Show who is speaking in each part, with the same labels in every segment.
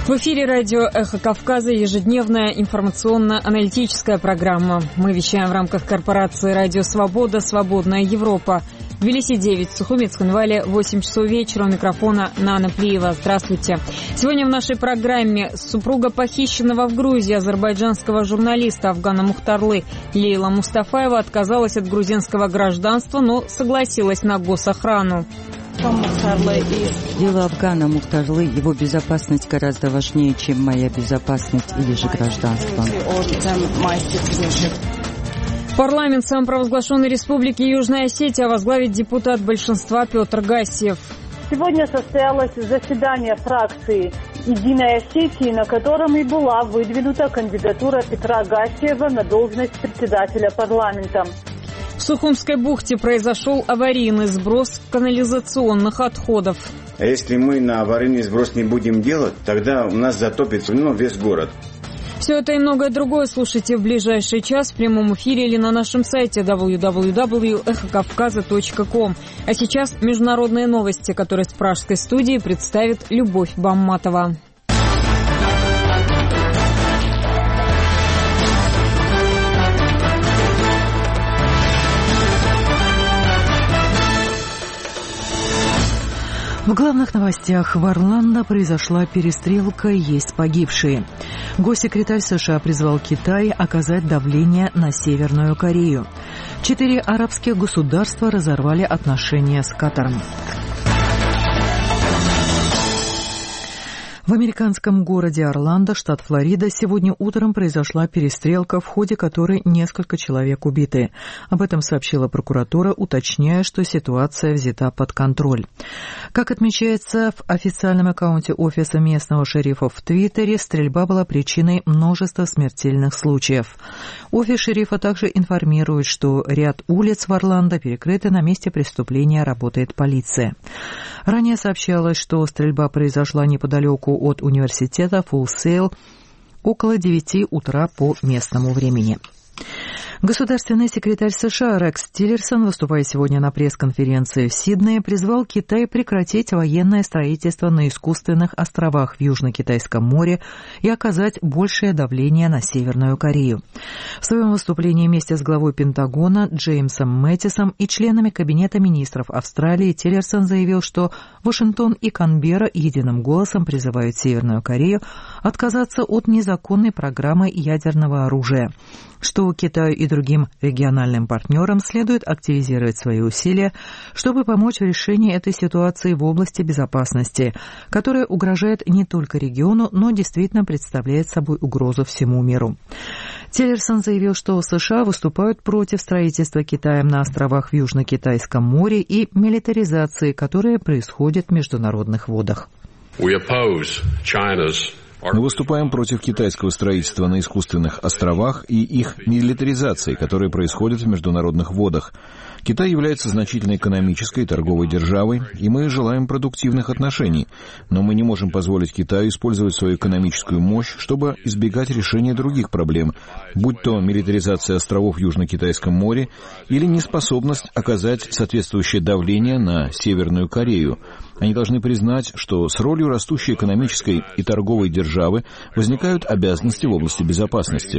Speaker 1: В эфире радио «Эхо Кавказа» ежедневная информационно-аналитическая программа. Мы вещаем в рамках корпорации «Радио Свобода. Свободная Европа». В Тбилиси 9, в Сухумец-Хунвале 8 часов вечера. У микрофона Нана Плиева. Здравствуйте. Сегодня в нашей программе супруга похищенного в Грузии азербайджанского журналиста Афгана Мухтарлы Лейла Мустафаева отказалась от грузинского гражданства, но согласилась на госохрану.
Speaker 2: Дело Афгана Мухтарлы, его безопасность гораздо важнее, чем моя безопасность или же гражданство.
Speaker 1: Парламент самопровозглашенной республики Южная Осетия возглавит депутат большинства Петр Гассиев.
Speaker 3: Сегодня состоялось заседание фракции «Единой Осетии», на котором и была выдвинута кандидатура Петра Гассиева на должность председателя парламента.
Speaker 1: В Сухумской бухте произошел аварийный сброс канализационных отходов.
Speaker 4: А если мы на аварийный сброс не будем делать, тогда у нас затопится весь город.
Speaker 1: Все это и многое другое слушайте в ближайший час в прямом эфире или на нашем сайте www.эхокавказа.ком. А сейчас международные новости, которые с пражской студии представит Любовь Бамматова.
Speaker 5: В главных новостях: в Орландо произошла перестрелка, есть погибшие. Госсекретарь США призвал Китай оказать давление на Северную Корею. 4 арабских государства разорвали отношения с Катаром. В американском городе Орландо, штат Флорида, сегодня утром произошла перестрелка, в ходе которой несколько человек убиты. Об этом сообщила прокуратура, уточняя, что ситуация взята под контроль. Как отмечается в официальном аккаунте офиса местного шерифа в Твиттере, стрельба была причиной множества смертельных случаев. Офис шерифа также информирует, что ряд улиц в Орландо перекрыты, на месте преступления работает полиция. Ранее сообщалось, что стрельба произошла неподалеку от университета Full Sail около 9 утра по местному времени. Государственный секретарь США Рекс Тиллерсон, выступая сегодня на пресс-конференции в Сиднее, призвал Китай прекратить военное строительство на искусственных островах в Южно-Китайском море и оказать большее давление на Северную Корею. В своем выступлении вместе с главой Пентагона Джеймсом Мэттисом и членами Кабинета министров Австралии Тиллерсон заявил, что Вашингтон и Канберра единым голосом призывают Северную Корею отказаться от незаконной программы ядерного оружия, что Китаю и другим региональным партнерам следует активизировать свои усилия, чтобы помочь в решении этой ситуации в области безопасности, которая угрожает не только региону, но действительно представляет собой угрозу всему миру. Тиллерсон заявил, что США выступают против строительства Китаем на островах в Южно-Китайском море и милитаризации, которая происходит в международных водах.
Speaker 6: Мы выступаем против китайского строительства на искусственных островах и их милитаризации, которая происходит в международных водах. Китай является значительной экономической и торговой державой, и мы желаем продуктивных отношений. Но мы не можем позволить Китаю использовать свою экономическую мощь, чтобы избегать решения других проблем, будь то милитаризация островов в Южно-Китайском море или неспособность оказать соответствующее давление на Северную Корею. Они должны признать, что с ролью растущей экономической и торговой державы возникают обязанности в области безопасности.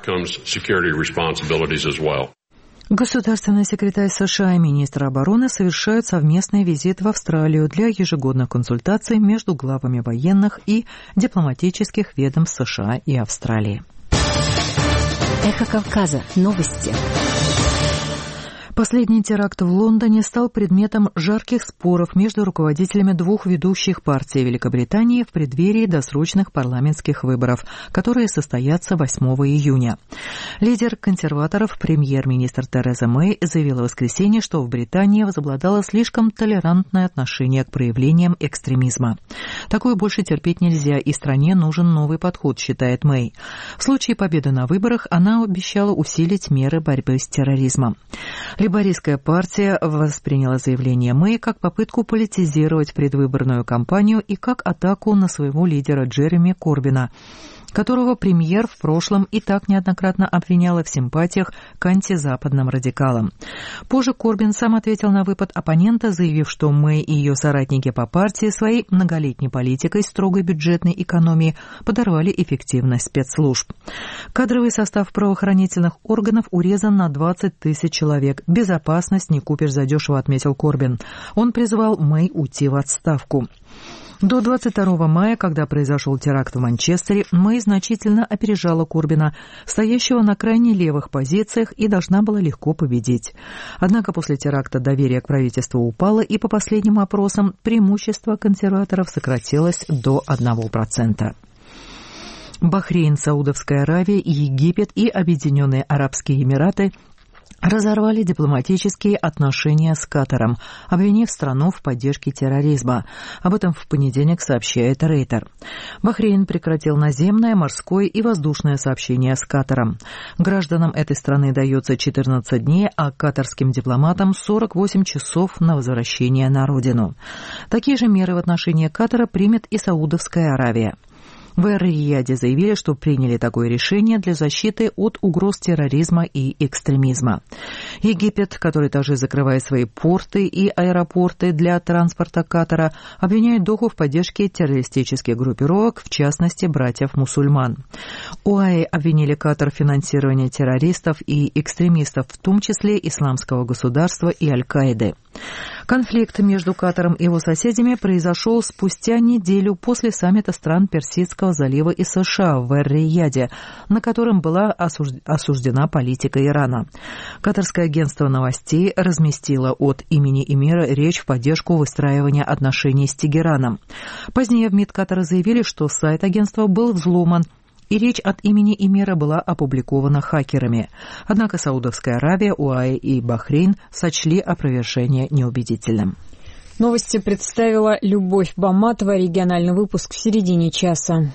Speaker 5: Государственный секретарь США и министр обороны совершают совместный визит в Австралию для ежегодных консультаций между главами военных и дипломатических ведомств США и Австралии.
Speaker 7: Эхо Кавказа. Новости.
Speaker 5: Последний теракт в Лондоне стал предметом жарких споров между руководителями двух ведущих партий Великобритании в преддверии досрочных парламентских выборов, которые состоятся 8 июня. Лидер консерваторов, премьер-министр Тереза Мэй, заявила в воскресенье, что в Британии возобладало слишком толерантное отношение к проявлениям экстремизма. Такое больше терпеть нельзя, и стране нужен новый подход, считает Мэй. В случае победы на выборах она обещала усилить меры борьбы с терроризмом. Лейбористская партия восприняла заявление Мэй как попытку политизировать предвыборную кампанию и как атаку на своего лидера Джереми Корбина, которого премьер в прошлом и так неоднократно обвиняла в симпатиях к антизападным радикалам. Позже Корбин сам ответил на выпад оппонента, заявив, что Мэй и ее соратники по партии своей многолетней политикой строгой бюджетной экономии подорвали эффективность спецслужб. Кадровый состав правоохранительных органов урезан на 20 тысяч человек. Безопасность не купишь задешево, отметил Корбин. Он призвал Мэй уйти в отставку. До 22 мая, когда произошел теракт в Манчестере, Мэй значительно опережала Корбина, стоящего на крайне левых позициях, и должна была легко победить. Однако после теракта доверие к правительству упало, и по последним опросам преимущество консерваторов сократилось до 1%. Бахрейн, Саудовская Аравия, Египет и Объединенные Арабские Эмираты разорвали дипломатические отношения с Катаром, обвинив страну в поддержке терроризма. Об этом в понедельник сообщает Рейтер. Бахрейн прекратил наземное, морское и воздушное сообщение с Катаром. Гражданам этой страны дается 14 дней, а катарским дипломатам 48 часов на возвращение на родину. Такие же меры в отношении Катара примет и Саудовская Аравия. В Эр-Рияде заявили, что приняли такое решение для защиты от угроз терроризма и экстремизма. Египет, который также закрывает свои порты и аэропорты для транспорта Катара, обвиняет Доху в поддержке террористических группировок, в частности, братьев-мусульман. ОАЭ обвинили Катар в финансировании террористов и экстремистов, в том числе Исламского государства и Аль-Каиды. Конфликт между Катаром и его соседями произошел спустя неделю после саммита стран Персидского залива и США в Эр-Рияде, на котором была осуждена политика Ирана. Катарское агентство новостей разместило от имени эмира речь в поддержку выстраивания отношений с Тегераном. Позднее в МИД Катара заявили, что сайт агентства был взломан, и речь от имени эмира была опубликована хакерами. Однако Саудовская Аравия, ОАЭ и Бахрейн сочли опровержение неубедительным.
Speaker 1: Новости представила Любовь Баматова. Региональный выпуск в середине часа.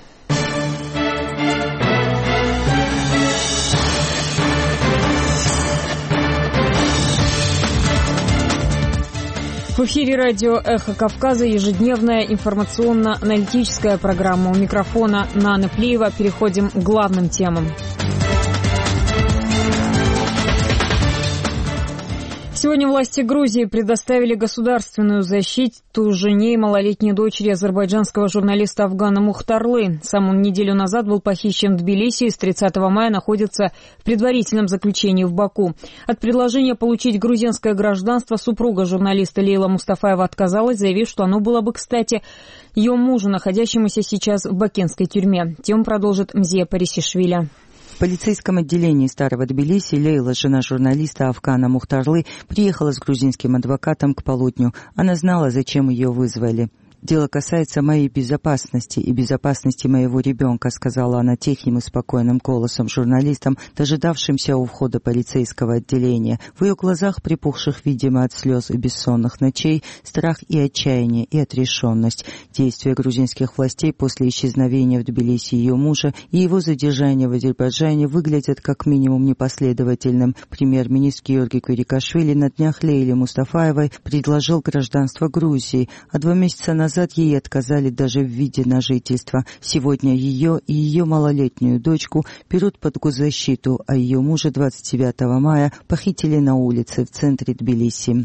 Speaker 1: В эфире радио «Эхо Кавказа» ежедневная информационно-аналитическая программа. У микрофона Нана Плиева. Переходим к главным темам. Сегодня власти Грузии предоставили государственную защиту жене и малолетней дочери азербайджанского журналиста Афгана Мухтарлы. Сам он неделю назад был похищен в Тбилиси и с 30 мая находится в предварительном заключении в Баку. От предложения получить грузинское гражданство супруга журналиста Лейла Мустафаева отказалась, заявив, что оно было бы кстати ее мужу, находящемуся сейчас в бакинской тюрьме. Тему продолжит Мзия Парисишвили.
Speaker 2: В полицейском отделении Старого Тбилиси Лейла, жена журналиста Афгана Мухтарлы, приехала с грузинским адвокатом к полудню. Она знала, зачем ее вызвали. «Дело касается моей безопасности и безопасности моего ребенка», сказала она тихим и спокойным голосом журналистам, дожидавшимся у входа полицейского отделения. В ее глазах, припухших, видимо, от слез и бессонных ночей, страх и отчаяние, и отрешенность. Действия грузинских властей после исчезновения в Тбилиси ее мужа и его задержания в Азербайджане выглядят как минимум непоследовательным. Премьер-министр Георгий Квирикашвили на днях Лейле Мустафаевой предложил гражданство Грузии, а 2 месяца назад ей отказали даже в виде на жительство. Сегодня ее и ее малолетнюю дочку берут под госзащиту, а ее мужа 29 мая похитили на улице в центре Тбилиси.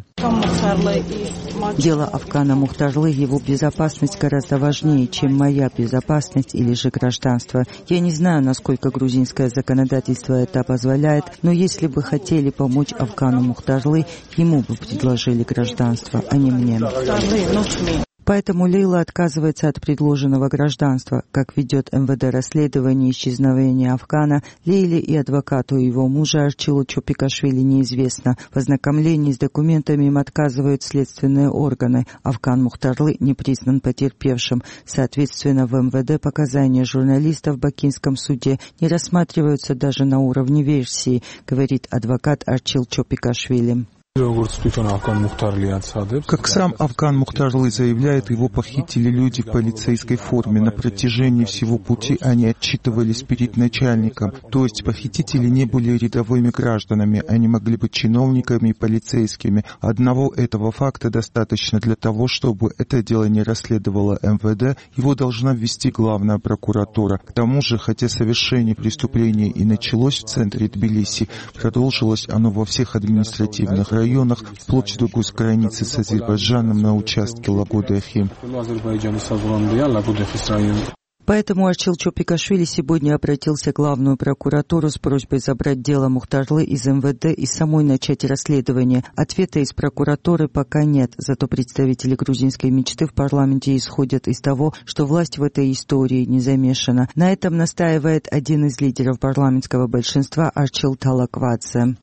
Speaker 2: Дело Афгана Мухтарлы, его безопасность гораздо важнее, чем моя безопасность или же гражданство. Я не знаю, насколько грузинское законодательство это позволяет, но если бы хотели помочь Афгану Мухтарлы, ему бы предложили гражданство, а не мне. Поэтому Лейла отказывается от предложенного гражданства. Как ведет МВД расследование исчезновения Афгана, Лейле и адвокату его мужа Арчилу Чопикашвили неизвестно. В ознакомлении с документами им отказывают следственные органы. Афган Мухтарлы не признан потерпевшим. Соответственно, в МВД показания журналистов в бакинском суде не рассматриваются даже на уровне версии, говорит адвокат Арчил Чопикашвили.
Speaker 8: Как сам Афган Мухтарлы заявляет, его похитили люди в полицейской форме. На протяжении всего пути они отчитывались перед начальником. То есть похитители не были рядовыми гражданами, они могли быть чиновниками и полицейскими. Одного этого факта достаточно для того, чтобы это дело не расследовало МВД, его должна ввести главная прокуратура. К тому же, хотя совершение преступления и началось в центре Тбилиси, продолжилось оно во всех административных районах, вплоть до госграницы с Азербайджаном на участке Лагода-Ахим.
Speaker 2: Поэтому Арчил Чопикашвили сегодня обратился в главную прокуратуру с просьбой забрать дело Мухтарлы из МВД и самой начать расследование. Ответа из прокуратуры пока нет, зато представители грузинской мечты в парламенте исходят из того, что власть в этой истории не замешана. На этом настаивает один из лидеров парламентского большинства Арчил Талаквадзе.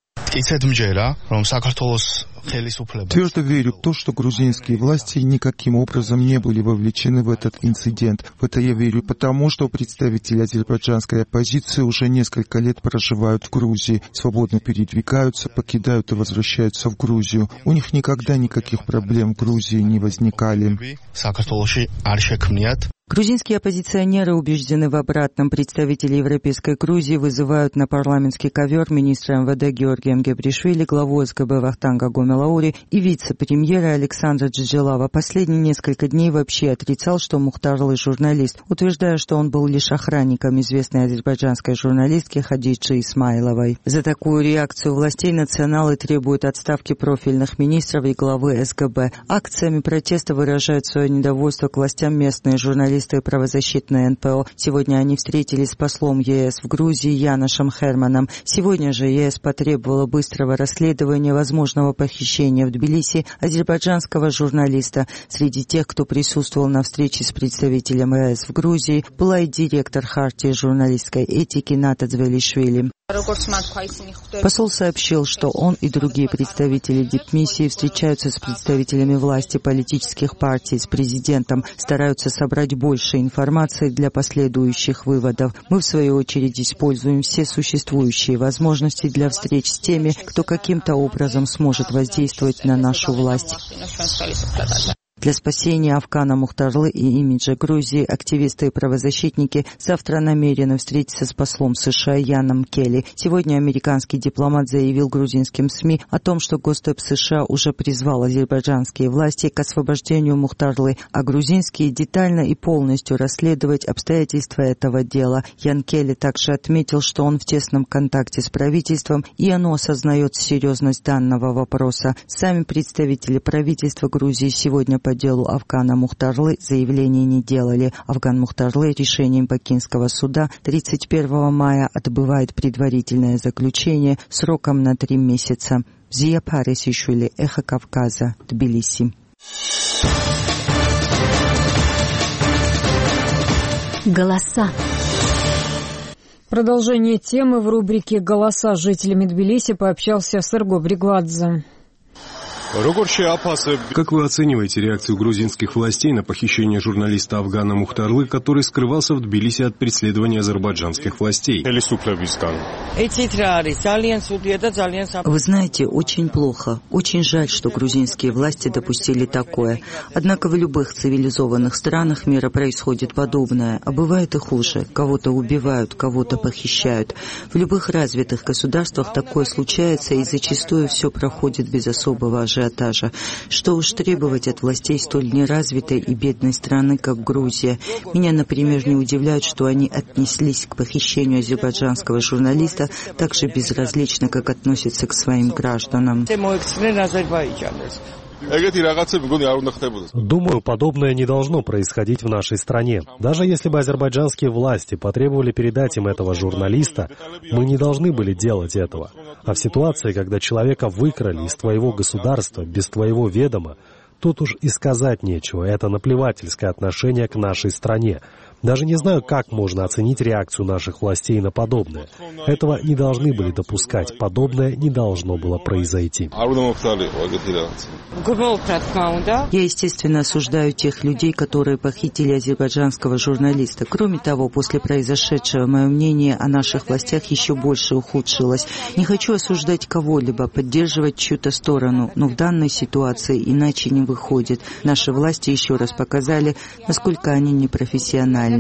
Speaker 8: Твердо верю в то, что грузинские власти никаким образом не были вовлечены в этот инцидент. В это я верю потому, что представители азербайджанской оппозиции уже несколько лет проживают в Грузии, свободно передвигаются, покидают и возвращаются в Грузию. У них никогда никаких проблем в Грузии не возникали.
Speaker 2: Грузинские оппозиционеры убеждены в обратном. Представители Европейской Грузии вызывают на парламентский ковер министра МВД Георгия Мгебришвили, главу СГБ Вахтанга Гомелаури и вице-премьера Александра Джиджелава. Последние несколько дней вообще отрицал, что Мухтарлы журналист, утверждая, что он был лишь охранником известной азербайджанской журналистки Хадиджи Исмаиловой. За такую реакцию властей националы требуют отставки профильных министров и главы СГБ. Акциями протеста выражают свое недовольство к властям местные журналисты и правозащитное НПО. Сегодня они встретились с послом ЕС в Грузии Яношем Херманом. Сегодня же ЕС потребовала быстрого расследования возможного похищения в Тбилиси азербайджанского журналиста. Среди тех, кто присутствовал на встрече с представителем ЕС в Грузии, была и директор Хартии журналистской этики Ната Дзвелишвили. Посол сообщил, что он и другие представители дипмиссии встречаются с представителями власти, политических партий, с президентом, стараются собрать больше информации для последующих выводов. Мы, в свою очередь, используем все существующие возможности для встреч с теми, кто каким-то образом сможет воздействовать на нашу власть. Для спасения Афгана Мухтарлы и имиджа Грузии активисты и правозащитники завтра намерены встретиться с послом США Яном Келли. Сегодня американский дипломат заявил грузинским СМИ о том, что Госдеп США уже призвал азербайджанские власти к освобождению Мухтарлы, а грузинские детально и полностью расследовать обстоятельства этого дела. Ян Келли также отметил, что он в тесном контакте с правительством, и оно осознает серьезность данного вопроса. Сами представители правительства Грузии сегодня по делу Афгана Мухтарлы заявления не делали. Афган Мухтарлы решением Пекинского суда 31 мая отбывает предварительное заключение сроком на 3 месяца. Зия Парисишвили, Эхо Кавказа, Тбилиси.
Speaker 7: Голоса.
Speaker 1: Продолжение темы в рубрике «Голоса» с жителями Тбилиси пообщался Серго Бригладзе.
Speaker 9: Как вы оцениваете реакцию грузинских властей на похищение журналиста Афгана Мухтарлы, который скрывался в Тбилиси от преследования азербайджанских властей?
Speaker 2: Вы знаете, очень плохо. Очень жаль, что грузинские власти допустили такое. Однако в любых цивилизованных странах мира происходит подобное, а бывает и хуже. Кого-то убивают, кого-то похищают. В любых развитых государствах такое случается, и зачастую все проходит без особого ажиотажа. Что уж требовать от властей столь неразвитой и бедной страны, как Грузия. Меня, например, не удивляет, что они отнеслись к похищению азербайджанского журналиста так же безразлично, как относятся к своим гражданам.
Speaker 10: Думаю, подобное не должно происходить в нашей стране. Даже если бы азербайджанские власти потребовали передать им этого журналиста, мы не должны были делать этого. А в ситуации, когда человека выкрали из твоего государства без твоего ведома, тут уж и сказать нечего. Это наплевательское отношение к нашей стране. Даже не знаю, как можно оценить реакцию наших властей на подобное. Этого не должны были допускать, подобное не должно было произойти.
Speaker 2: Я, естественно, осуждаю тех людей, которые похитили азербайджанского журналиста. Кроме того, после произошедшего, мое мнение о наших властях еще больше ухудшилось. Не хочу осуждать кого-либо, поддерживать чью-то сторону, но в данной ситуации иначе не выходит. Наши власти еще раз показали, насколько они непрофессиональны.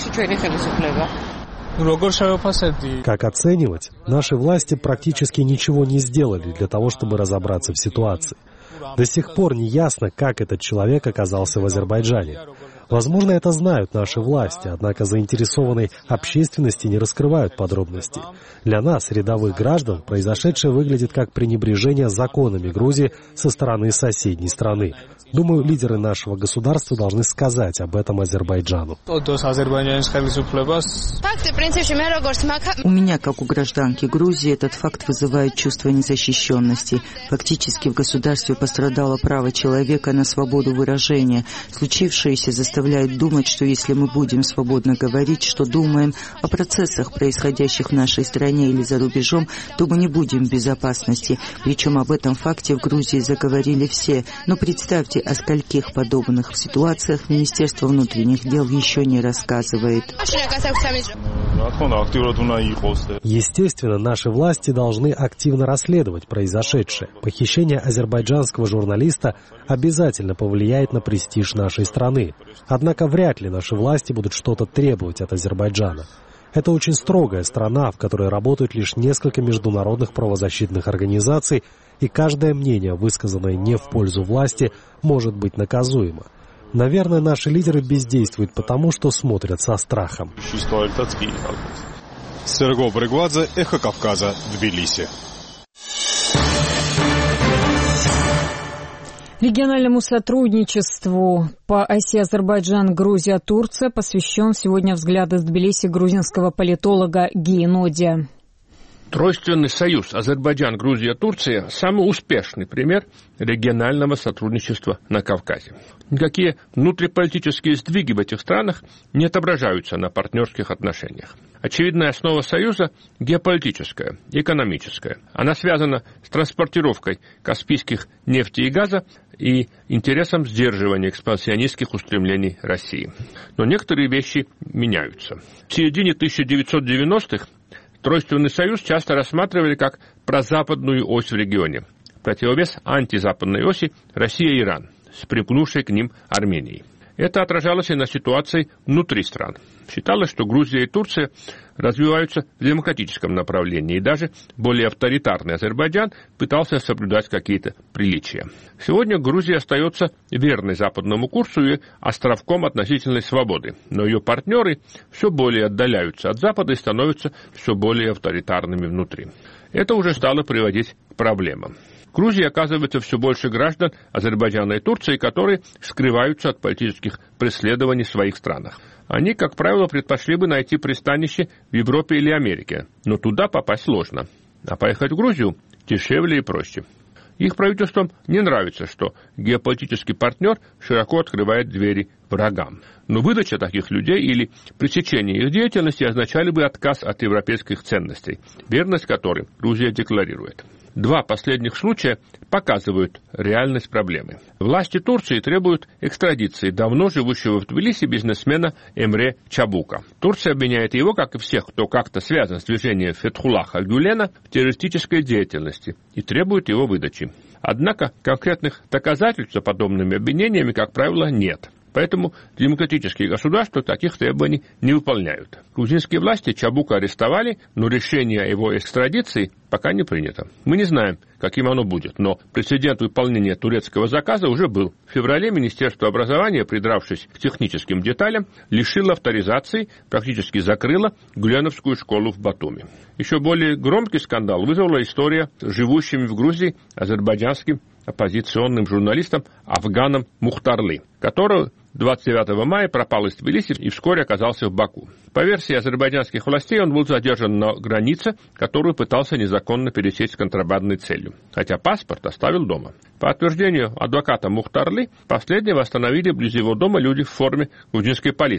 Speaker 10: Как оценивать? Наши власти практически ничего не сделали для того, чтобы разобраться в ситуации. До сих пор не ясно, как этот человек оказался в Азербайджане. Возможно, это знают наши власти, однако заинтересованной общественности не раскрывают подробности. Для нас, рядовых граждан, произошедшее выглядит как пренебрежение законами Грузии со стороны соседней страны. Думаю, лидеры нашего государства должны сказать об этом Азербайджану.
Speaker 2: У меня, как у гражданки Грузии, этот факт вызывает чувство незащищенности. Фактически в государстве пострадало право человека на свободу выражения. Случившееся заставляет думать, что если мы будем свободно говорить, что думаем о процессах, происходящих в нашей стране или за рубежом, то мы не будем в безопасности. Причем об этом факте в Грузии заговорили все. Но представьте, о скольких подобных ситуациях Министерство внутренних дел еще не рассказывает.
Speaker 10: Естественно, наши власти должны активно расследовать произошедшее. Похищение азербайджанского журналиста обязательно повлияет на престиж нашей страны. Однако вряд ли наши власти будут что-то требовать от Азербайджана. Это очень строгая страна, в которой работают лишь несколько международных правозащитных организаций, и каждое мнение, высказанное не в пользу власти, может быть наказуемо. Наверное, наши лидеры бездействуют потому, что смотрят со страхом.
Speaker 9: Серго Бригвадзе, Эхо Кавказа, Тбилиси.
Speaker 1: Региональному сотрудничеству по оси Азербайджан-Грузия-Турция посвящен сегодня взгляд из Тбилиси грузинского политолога Гии Нодия.
Speaker 11: Тройственный союз Азербайджан-Грузия-Турция – самый успешный пример регионального сотрудничества на Кавказе. Никакие внутриполитические сдвиги в этих странах не отображаются на партнерских отношениях. Очевидная основа союза – геополитическая, экономическая. Она связана с транспортировкой каспийских нефти и газа и интересом сдерживания экспансионистских устремлений России. Но некоторые вещи меняются. В середине 1990-х Тройственный союз часто рассматривали как прозападную ось в регионе. Противовес антизападной оси Россия и Иран, с припнувшей к ним Арменией. Это отражалось и на ситуации внутри стран. Считалось, что Грузия и Турция развиваются в демократическом направлении, и даже более авторитарный Азербайджан пытался соблюдать какие-то приличия. Сегодня Грузия остается верной западному курсу и островком относительной свободы, но ее партнеры все более отдаляются от Запада и становятся все более авторитарными внутри. Это уже стало приводить к проблемам. В Грузии оказывается все больше граждан Азербайджана и Турции, которые скрываются от политических преследований в своих странах. Они, как правило, предпочли бы найти пристанище в Европе или Америке, но туда попасть сложно. А поехать в Грузию дешевле и проще. Их правительствам не нравится, что геополитический партнер широко открывает двери врагам. Но выдача таких людей или пресечение их деятельности означали бы отказ от европейских ценностей, верность которым Грузия декларирует. Два последних случая показывают реальность проблемы. Власти Турции требуют экстрадиции давно живущего в Тбилиси бизнесмена Эмре Чабука. Турция обвиняет его, как и всех, кто как-то связан с движением Фетхуллаха Гюлена, в террористической деятельности и требует его выдачи. Однако конкретных доказательств за подобными обвинениями, как правило, нет. Поэтому демократические государства таких требований не выполняют. Грузинские власти Чабука арестовали, но решение о его экстрадиции пока не принято. Мы не знаем, каким оно будет, но прецедент выполнения турецкого заказа уже был. В феврале Министерство образования, придравшись к техническим деталям, лишило авторизации, практически закрыло Гюленовскую школу в Батуми. Еще более громкий скандал вызвала история с живущим в Грузии азербайджанским оппозиционным журналистом Афганом Мухтарли, который 29 мая пропал из Тбилиси и вскоре оказался в Баку. По версии азербайджанских властей, он был задержан на границе, которую пытался незаконно пересечь с контрабандной целью, хотя паспорт оставил дома. По утверждению адвоката Мухтарли, последнего остановили вблизи его дома люди в форме грузинской полиции.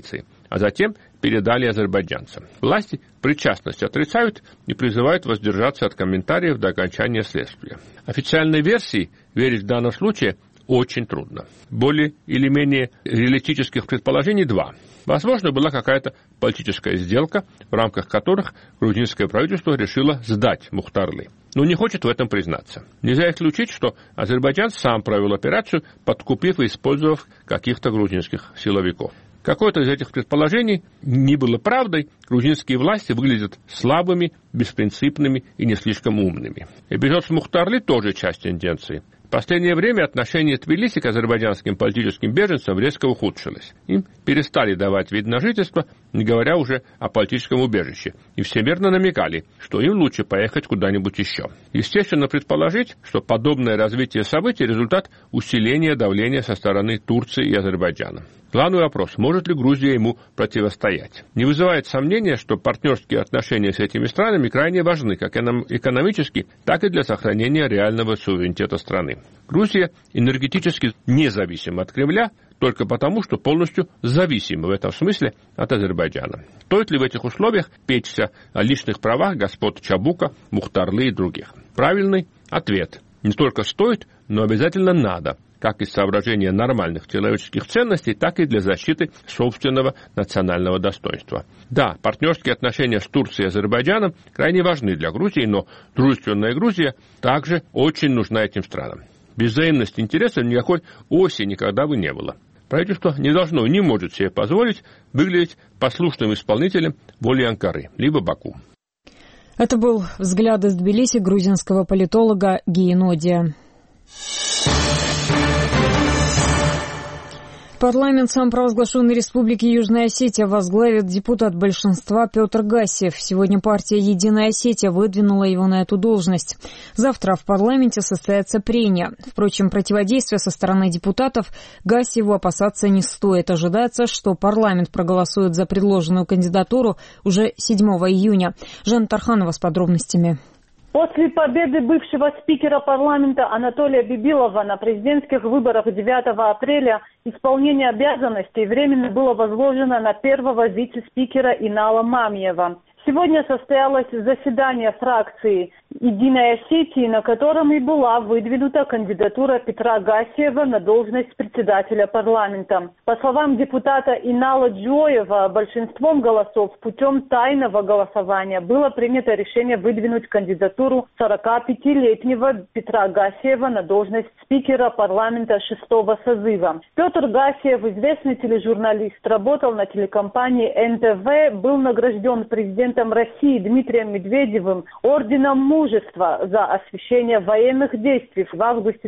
Speaker 11: а затем передали азербайджанцам. Власти причастность отрицают и призывают воздержаться от комментариев до окончания следствия. Официальной версии верить в данном случае очень трудно. Более или менее реалистических предположений два. Возможно, была какая-то политическая сделка, в рамках которых грузинское правительство решило сдать Мухтарлы, но не хочет в этом признаться. Нельзя исключить, что Азербайджан сам провел операцию, подкупив и использовав каких-то грузинских силовиков. Какое-то из этих предположений не было правдой, грузинские власти выглядят слабыми, беспринципными и не слишком умными. Эпизод с Мухтарлы тоже часть тенденции. В последнее время отношение Тбилиси к азербайджанским политическим беженцам резко ухудшилось. Им перестали давать вид на жительство, не говоря уже о политическом убежище, и всемирно намекали, что им лучше поехать куда-нибудь еще. Естественно, предположить, что подобное развитие событий – результат усиления давления со стороны Турции и Азербайджана. Главный вопрос – может ли Грузия ему противостоять? Не вызывает сомнения, что партнерские отношения с этими странами крайне важны как экономически, так и для сохранения реального суверенитета страны. Грузия энергетически независима от Кремля только потому, что полностью зависима в этом смысле от Азербайджана. Стоит ли в этих условиях печься о личных правах господ Чабука, Мухтарлы и других? Правильный ответ – не только стоит, но обязательно надо, как из соображения нормальных человеческих ценностей, так и для защиты собственного национального достоинства. Да, партнерские отношения с Турцией и Азербайджаном крайне важны для Грузии, но дружественная Грузия также очень нужна этим странам. Без взаимности интересов никакой оси никогда бы не было. Правительство не должно и не может себе позволить выглядеть послушным исполнителем воли Анкары, либо Баку.
Speaker 1: Это был взгляд из Тбилиси грузинского политолога Гии Нодия. Парламент самопровозглашенной Республики Южная Осетия возглавит депутат большинства Петр Гассиев. Сегодня партия «Единая Осетия» выдвинула его на эту должность. Завтра в парламенте состоятся прения. Впрочем, противодействия со стороны депутатов Гассиеву опасаться не стоит. Ожидается, что парламент проголосует за предложенную кандидатуру уже 7 июня. Жанна Тарханова с подробностями.
Speaker 3: После победы бывшего спикера парламента Анатолия Бибилова на президентских выборах 9 апреля исполнение обязанностей временно было возложено на первого вице-спикера Инала Мамиева. Сегодня состоялось заседание фракции «Единой Осетии», на котором и была выдвинута кандидатура Петра Гассиева на должность председателя парламента. По словам депутата Инала Джоева, большинством голосов путем тайного голосования было принято решение выдвинуть кандидатуру 45-летнего Петра Гассиева на должность спикера парламента 6-го созыва. Петр Гассиев, известный тележурналист, работал на телекомпании НТВ, был награжден президентом России Дмитрием Медведевым орденом мужества за освещение военных действий в августе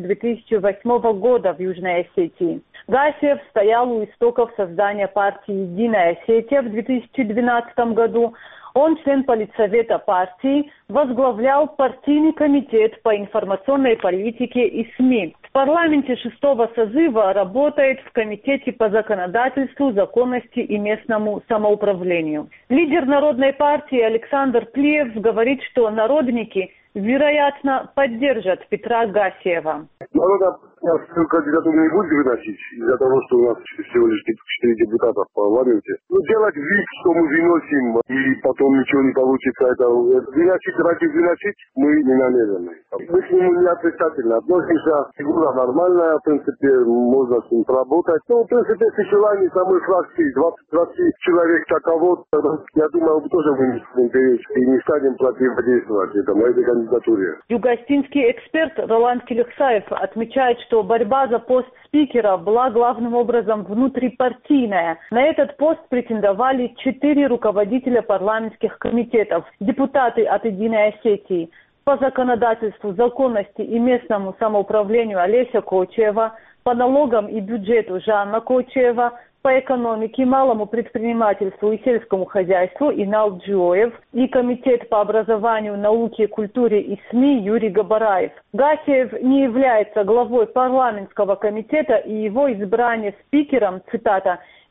Speaker 3: 2008 года в Южной Осетии. Гассиев стоял у истоков создания партии «Единая Осетия» в 2012 году. Он член политсовета партии, возглавлял партийный комитет по информационной политике и СМИ. В парламенте 6-го созыва работает в комитете по законодательству, законности и местному самоуправлению. Лидер Народной партии Александр Плиев говорит, что народники, вероятно, поддержат Петра Гассиева.
Speaker 12: Народа свою кандидатуру не будет выносить из-за того, что у нас всего лишь 4 депутата в парламенте. Делать вид, что мы выносим, и потом ничего не получится, это выносить ради выносить мы не намерены. Мы к нему не отрицательно относимся. Фигура нормальная, в принципе, можно с ним работать. Ну, в принципе, если желание самой фракции 20 человек таково, я думаю, мы тоже вынесем интерес и не станем противодействовать этому, этой кандидатуре.
Speaker 3: Югостинский эксперт Роланд Келексаев отмечает, что борьба за пост спикера была главным образом внутрипартийная. На этот пост претендовали 4 руководителя парламентских комитетов, депутаты от «Единой Осетии». По законодательству, законности и местному самоуправлению Олеся Кочева, по налогам и бюджету Жанна Кочева, по экономике, малому предпринимательству и сельскому хозяйству Инал Джоев и Комитет по образованию, науке, культуре и СМИ Юрий Габараев. Гассиев не является главой парламентского комитета, и его избрание спикером, цитата,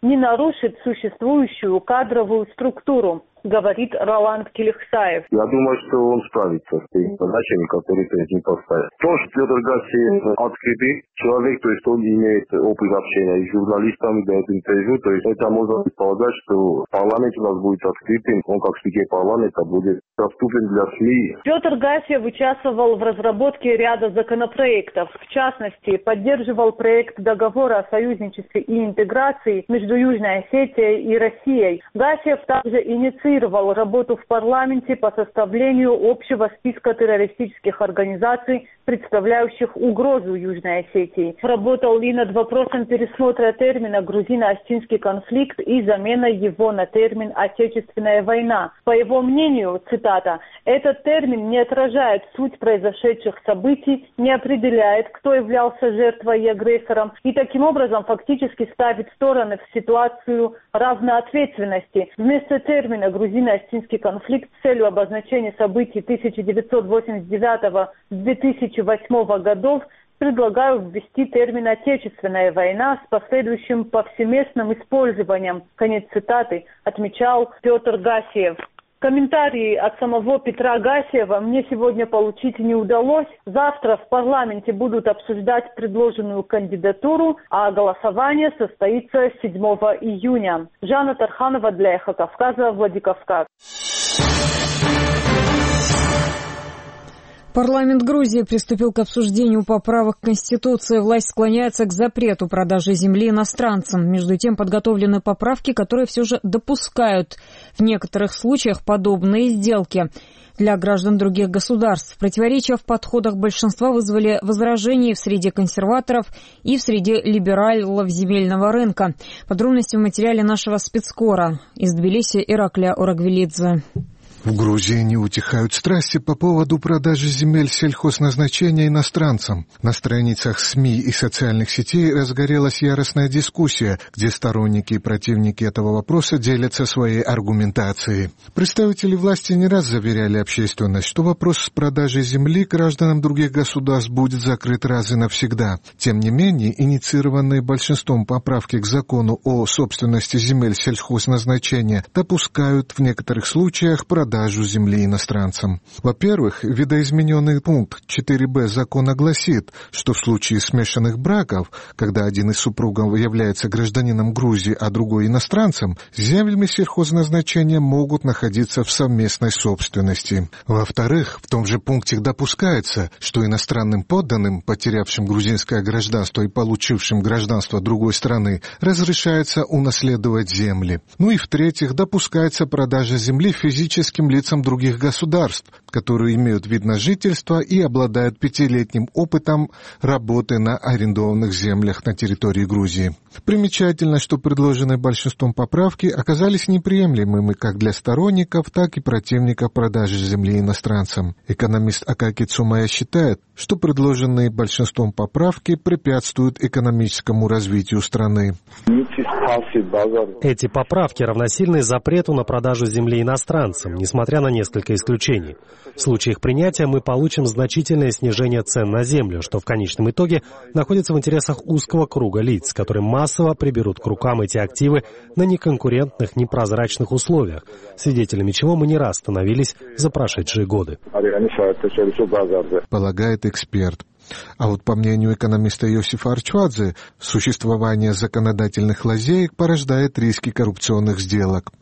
Speaker 3: не нарушит существующую кадровую структуру, говорит Роланд Келихсаев.
Speaker 12: Я думаю, что он справится с теми задачами, которые перед ним поставят. То, что Петр Гасиев открытый человек, то есть он имеет опыт общения с журналистами, дает интервью, то есть это можно предполагать, что парламент у нас будет открытым, он как спикер парламента будет доступен для СМИ.
Speaker 3: Петр Гасиев участвовал в разработке ряда законопроектов. В частности, поддерживал проект договора о союзничестве и интеграции между Южной Осетией и Россией. Гасиев также инициировал работу в парламенте по составлению общего списка террористических организаций, представляющих угрозу Южной Осетии. Работал и над вопросом пересмотра термина «грузино-осетинский конфликт» и заменой его на термин «отечественная война». По его мнению, цитата, «этот термин не отражает суть произошедших событий, не определяет, кто являлся жертвой и агрессором, и таким образом фактически ставит стороны в ситуацию равной ответственности. Вместо термина «грузино-осетинский конфликт» с целью обозначения событий 1989-2008 годов предлагаю ввести термин «отечественная война» с последующим повсеместным использованием». Конец цитаты, отмечал Петр Гасиев. Комментарии от самого Петра Гасиева мне сегодня получить не удалось. Завтра в парламенте будут обсуждать предложенную кандидатуру, а голосование состоится 7 июня. Жанна Тарханова для «Эхо Кавказа», Владикавказ.
Speaker 1: Парламент Грузии приступил к обсуждению поправок к Конституции. Власть склоняется к запрету продажи земли иностранцам. Между тем, подготовлены поправки, которые все же допускают в некоторых случаях подобные сделки для граждан других государств. Противоречия в подходах большинства вызвали возражения в среде консерваторов и в среде либералов земельного рынка. Подробности в материале нашего спецкора из Тбилиси Ираклия Орагвелидзе.
Speaker 13: В Грузии не утихают страсти по поводу продажи земель сельхозназначения иностранцам. На страницах СМИ и социальных сетей разгорелась яростная дискуссия, где сторонники и противники этого вопроса делятся своей аргументацией. Представители власти не раз заверяли общественность, что вопрос с продажей земли гражданам других государств будет закрыт раз и навсегда. Тем не менее, инициированные большинством поправки к закону о собственности земель сельхозназначения допускают в некоторых случаях продажу земли иностранцам. Во-первых, видоизмененный пункт 4б закона гласит, что в случае смешанных браков, когда один из супругов является гражданином Грузии, а другой иностранцем, земли сельхозназначения могут находиться в совместной собственности. Во-вторых, в том же пункте допускается, что иностранным подданным, потерявшим грузинское гражданство и получившим гражданство другой страны, разрешается унаследовать земли. Ну и в-третьих, допускается продажа земли физическим лицам других государств, которые имеют вид на жительство и обладают 5-летним опытом работы на арендованных землях на территории Грузии. Примечательно, что предложенные большинством поправки оказались неприемлемыми как для сторонников, так и противников продажи земли иностранцам. Экономист Акаки Цумая считает, что предложенные большинством поправки препятствуют экономическому развитию страны.
Speaker 10: Эти поправки равносильны запрету на продажу земли иностранцам, несмотря на несколько исключений. В случае их принятия мы получим значительное снижение цен на землю, что в конечном итоге находится в интересах узкого круга лиц, которые массово приберут к рукам эти активы на неконкурентных, непрозрачных условиях, свидетелями чего мы не раз становились за прошедшие годы.
Speaker 13: Полагает эксперт. А вот по мнению экономиста Иосифа Арчвадзе, существование законодательных лазеек порождает риски коррупционных сделок.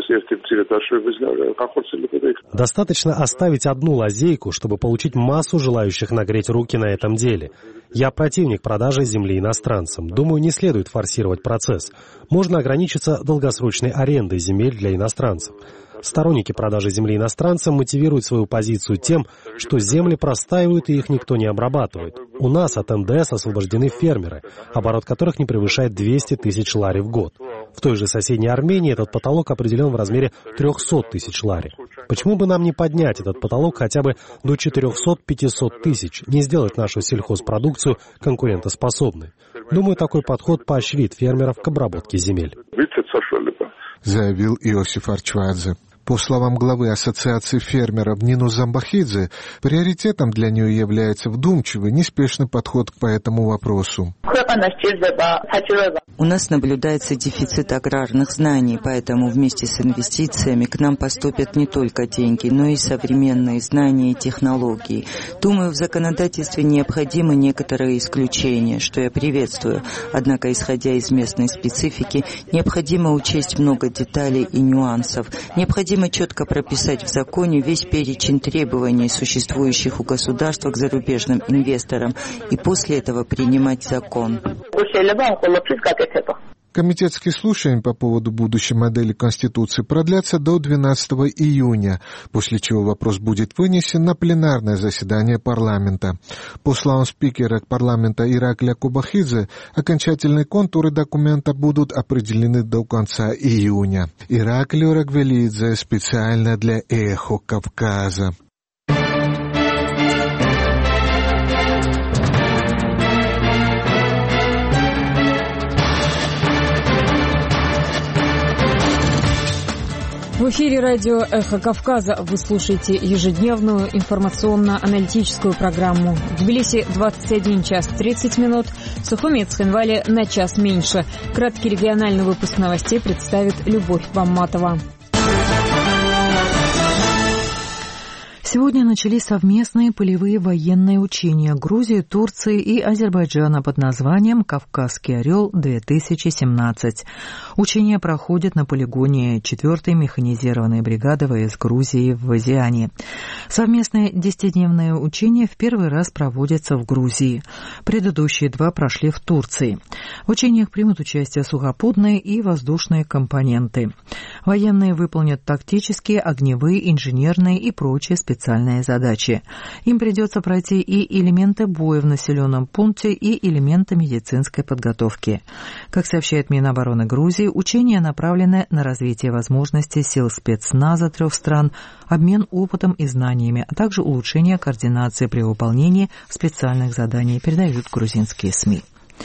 Speaker 10: Достаточно оставить одну лазейку, чтобы получить массу желающих нагреть руки на этом деле. Я противник продажи земли иностранцам. Думаю, не следует форсировать процесс. Можно ограничиться долгосрочной арендой земель для иностранцев. Сторонники продажи земли иностранцам мотивируют свою позицию тем, что земли простаивают и их никто не обрабатывает. У нас от НДС освобождены фермеры, оборот которых не превышает 200 тысяч лари в год. В той же соседней Армении этот потолок определен в размере 300 тысяч лари. Почему бы нам не поднять этот потолок хотя бы до 400-500 тысяч, не сделать нашу сельхозпродукцию конкурентоспособной? Думаю, такой подход поощрит фермеров к обработке земель.
Speaker 13: Заявил Иосиф Арчвадзе. По словам главы Ассоциации фермеров Нину Замбахидзе, приоритетом для нее является вдумчивый, неспешный подход по этому вопросу.
Speaker 2: У нас наблюдается дефицит аграрных знаний, поэтому вместе с инвестициями к нам поступят не только деньги, но и современные знания и технологии. Думаю, в законодательстве необходимы некоторые исключения, что я приветствую. Однако, исходя из местной специфики, необходимо учесть много деталей и нюансов. Необходимо четко прописать в законе весь перечень требований, существующих у государства к зарубежным инвесторам, и после этого принимать закон.
Speaker 13: Комитетские слушания по поводу будущей модели Конституции продлятся до 12 июня, после чего вопрос будет вынесен на пленарное заседание парламента. По словам спикера парламента Иракля Кубахидзе, окончательные контуры документа будут определены до конца июня. Ираклио Рагвелидзе специально для «Эхо Кавказа».
Speaker 1: В эфире радио «Эхо Кавказа». Вы слушаете ежедневную информационно-аналитическую программу. В Тбилиси 21 час 30 минут, в Сухуми и Цхинвале на час меньше. Краткий региональный выпуск новостей представит Любовь Бамматова.
Speaker 5: Сегодня начались совместные полевые военные учения Грузии, Турции и Азербайджана под названием «Кавказский орел-2017». Учения проходят на полигоне 4-й механизированной бригады ВС Грузии в Азиане. Совместные 10-дневные учения в первый раз проводятся в Грузии. Предыдущие 2 прошли в Турции. В учениях примут участие сухопутные и воздушные компоненты. Военные выполнят тактические, огневые, инженерные и прочие специальные задачи. Им придется пройти и элементы боя в населенном пункте, и элементы медицинской подготовки. Как сообщает Минобороны Грузии, учения направлены на развитие возможностей сил спецназа 3 стран, обмен опытом и знаниями, а также улучшение координации при выполнении специальных заданий, передают грузинские СМИ.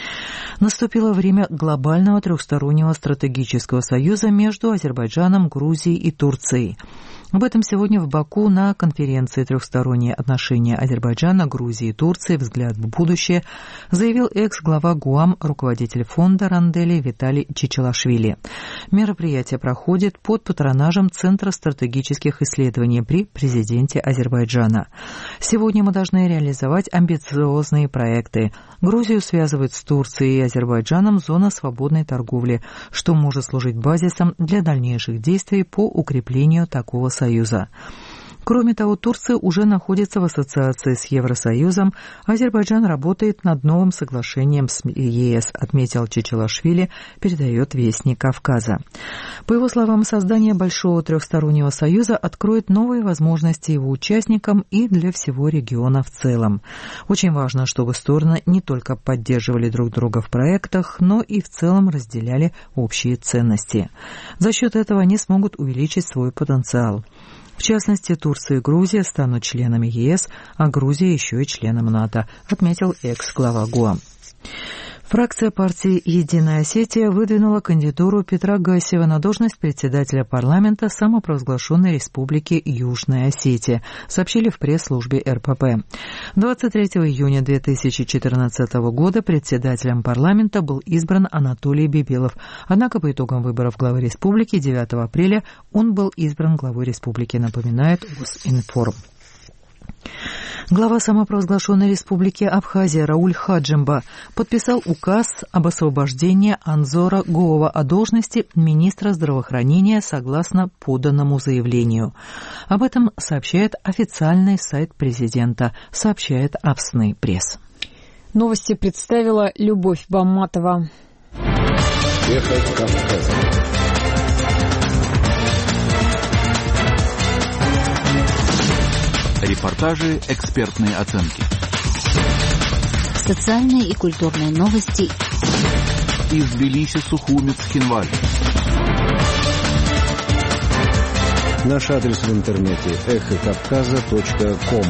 Speaker 5: Наступило время глобального трехстороннего стратегического союза между Азербайджаном, Грузией и Турцией. Об этом сегодня в Баку на конференции «Трехсторонние отношения Азербайджана, Грузии и Турции. Взгляд в будущее» заявил экс-глава ГУАМ, руководитель фонда Рандели Виталий Чичилашвили. Мероприятие проходит под патронажем Центра стратегических исследований при президенте Азербайджана. Сегодня мы должны реализовать амбициозные проекты. Грузию связывает с Турцией и Азербайджаном зона свободной торговли, что может служить базисом для дальнейших действий по укреплению такого союза. Кроме того, Турция уже находится в ассоциации с Евросоюзом. Азербайджан работает над новым соглашением с ЕС, отметил Чичилашвили, передает Вестник Кавказа. По его словам, создание большого трехстороннего союза откроет новые возможности его участникам и для всего региона в целом. Очень важно, чтобы стороны не только поддерживали друг друга в проектах, но и в целом разделяли общие ценности. За счет этого они смогут увеличить свой потенциал. В частности, Турция и Грузия станут членами ЕС, а Грузия еще и членом НАТО, отметил экс-глава ГУАМ. Фракция партии «Единая Осетия» выдвинула кандидатуру Петра Гасиева на должность председателя парламента самопровозглашенной республики Южная Осетия, сообщили в пресс-службе РПП. 23 июня 2014 года председателем парламента был избран Анатолий Бибилов, однако по итогам выборов главы республики 9 апреля он был избран главой республики, напоминает Узинформ. Глава самопровозглашенной республики Абхазия Рауль Хаджимба подписал указ об освобождении Анзора Гоова от должности министра здравоохранения согласно поданному заявлению. Об этом сообщает официальный сайт президента, сообщает Апсны пресс.
Speaker 1: Новости представила Любовь Бамматова.
Speaker 14: Эхо Кавказа. Репортажи, экспертные оценки.
Speaker 7: Социальные и культурные новости.
Speaker 14: Из Тбилиси, Сухуми, Цхинвали.
Speaker 15: Наш адрес в интернете эхокавказа.ком.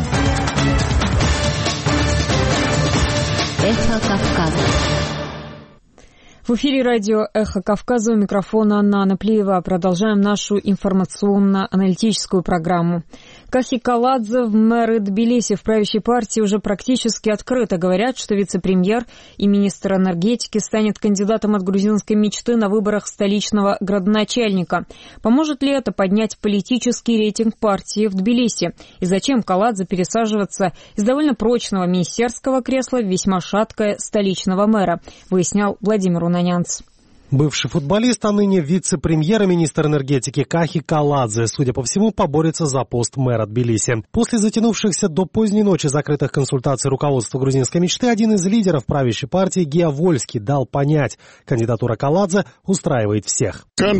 Speaker 7: Эхо Кавказа.
Speaker 1: В эфире радио «Эхо Кавказа», у микрофона Анна Анаплиева. Продолжаем нашу информационно-аналитическую программу. Кахи Каладзе в мэры Тбилиси в правящей партии уже практически открыто говорят, что вице-премьер и министр энергетики станет кандидатом от грузинской мечты на выборах столичного градоначальника. Поможет ли это поднять политический рейтинг партии в Тбилиси? И зачем Каладзе пересаживаться из довольно прочного министерского кресла в весьма шаткое столичного мэра, выяснял Владимир Унанянц.
Speaker 10: Бывший футболист, а ныне вице-премьер и министр энергетики Кахи Каладзе, судя по всему, поборется за пост мэра Тбилиси. После затянувшихся до поздней ночи закрытых консультаций руководства грузинской мечты, один из лидеров правящей партии Гия Вольский дал понять, кандидатура Каладзе устраивает всех.
Speaker 13: Мы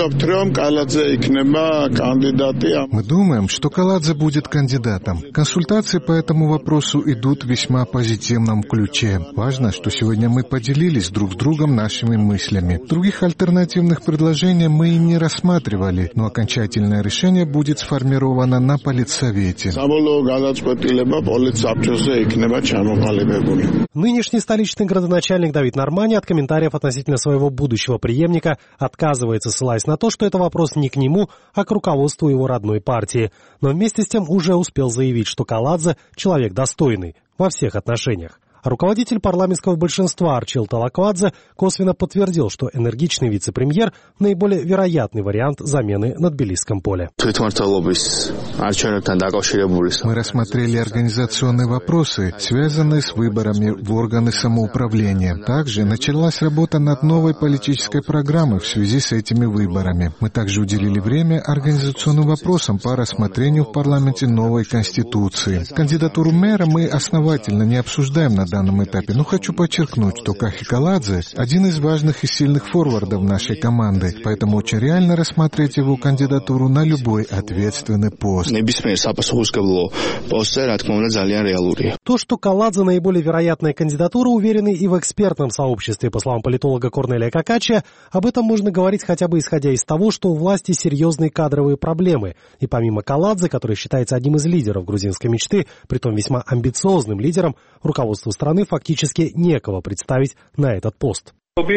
Speaker 13: думаем, что Каладзе будет кандидатом. Консультации по этому вопросу идут в весьма позитивном ключе. Важно, что сегодня мы поделились друг с другом нашими мыслями. Других альтернативных предложений мы и не рассматривали, но окончательное решение будет сформировано на политсовете.
Speaker 10: Нынешний столичный градоначальник Давид Нормани от комментариев относительно своего будущего преемника отказывается, ссылаясь на то, что это вопрос не к нему, а к руководству его родной партии. Но вместе с тем уже успел заявить, что Каладзе – человек достойный во всех отношениях. Руководитель парламентского большинства Арчил Талаквадзе косвенно подтвердил, что энергичный вице-премьер – наиболее вероятный вариант замены на Тбилисском поле.
Speaker 13: Мы рассмотрели организационные вопросы, связанные с выборами в органы самоуправления. Также началась работа над новой политической программой в связи с этими выборами. Мы также уделили время организационным вопросам по рассмотрению в парламенте новой конституции. Кандидатуру мэра мы основательно не обсуждаем на данном этапе, но хочу подчеркнуть, что Кахи Каладзе – один из важных и сильных форвардов нашей команды, поэтому очень реально рассмотреть его кандидатуру на любой ответственный пост.
Speaker 10: То, что Каладзе наиболее вероятная кандидатура, уверены и в экспертном сообществе. По словам политолога Корнелия Какачия, об этом можно говорить хотя бы исходя из того, что у власти серьезные кадровые проблемы. И помимо Каладзе, который считается одним из лидеров грузинской мечты, притом весьма амбициозным лидером, руководству страны фактически некого представить на этот пост.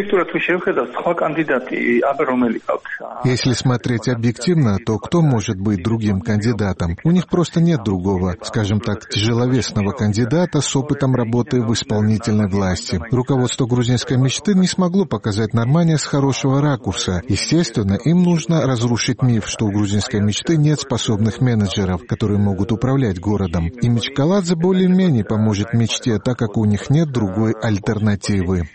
Speaker 13: Если смотреть объективно, то кто может быть другим кандидатом? У них просто нет другого, скажем так, тяжеловесного кандидата с опытом работы в исполнительной власти. Руководство грузинской мечты не смогло показать Нормани с хорошего ракурса. Естественно, им нужно разрушить миф, что у грузинской мечты нет способных менеджеров, которые могут управлять городом. Имидж Каладзе более-менее поможет мечте, так как у них нет другой альтернативы.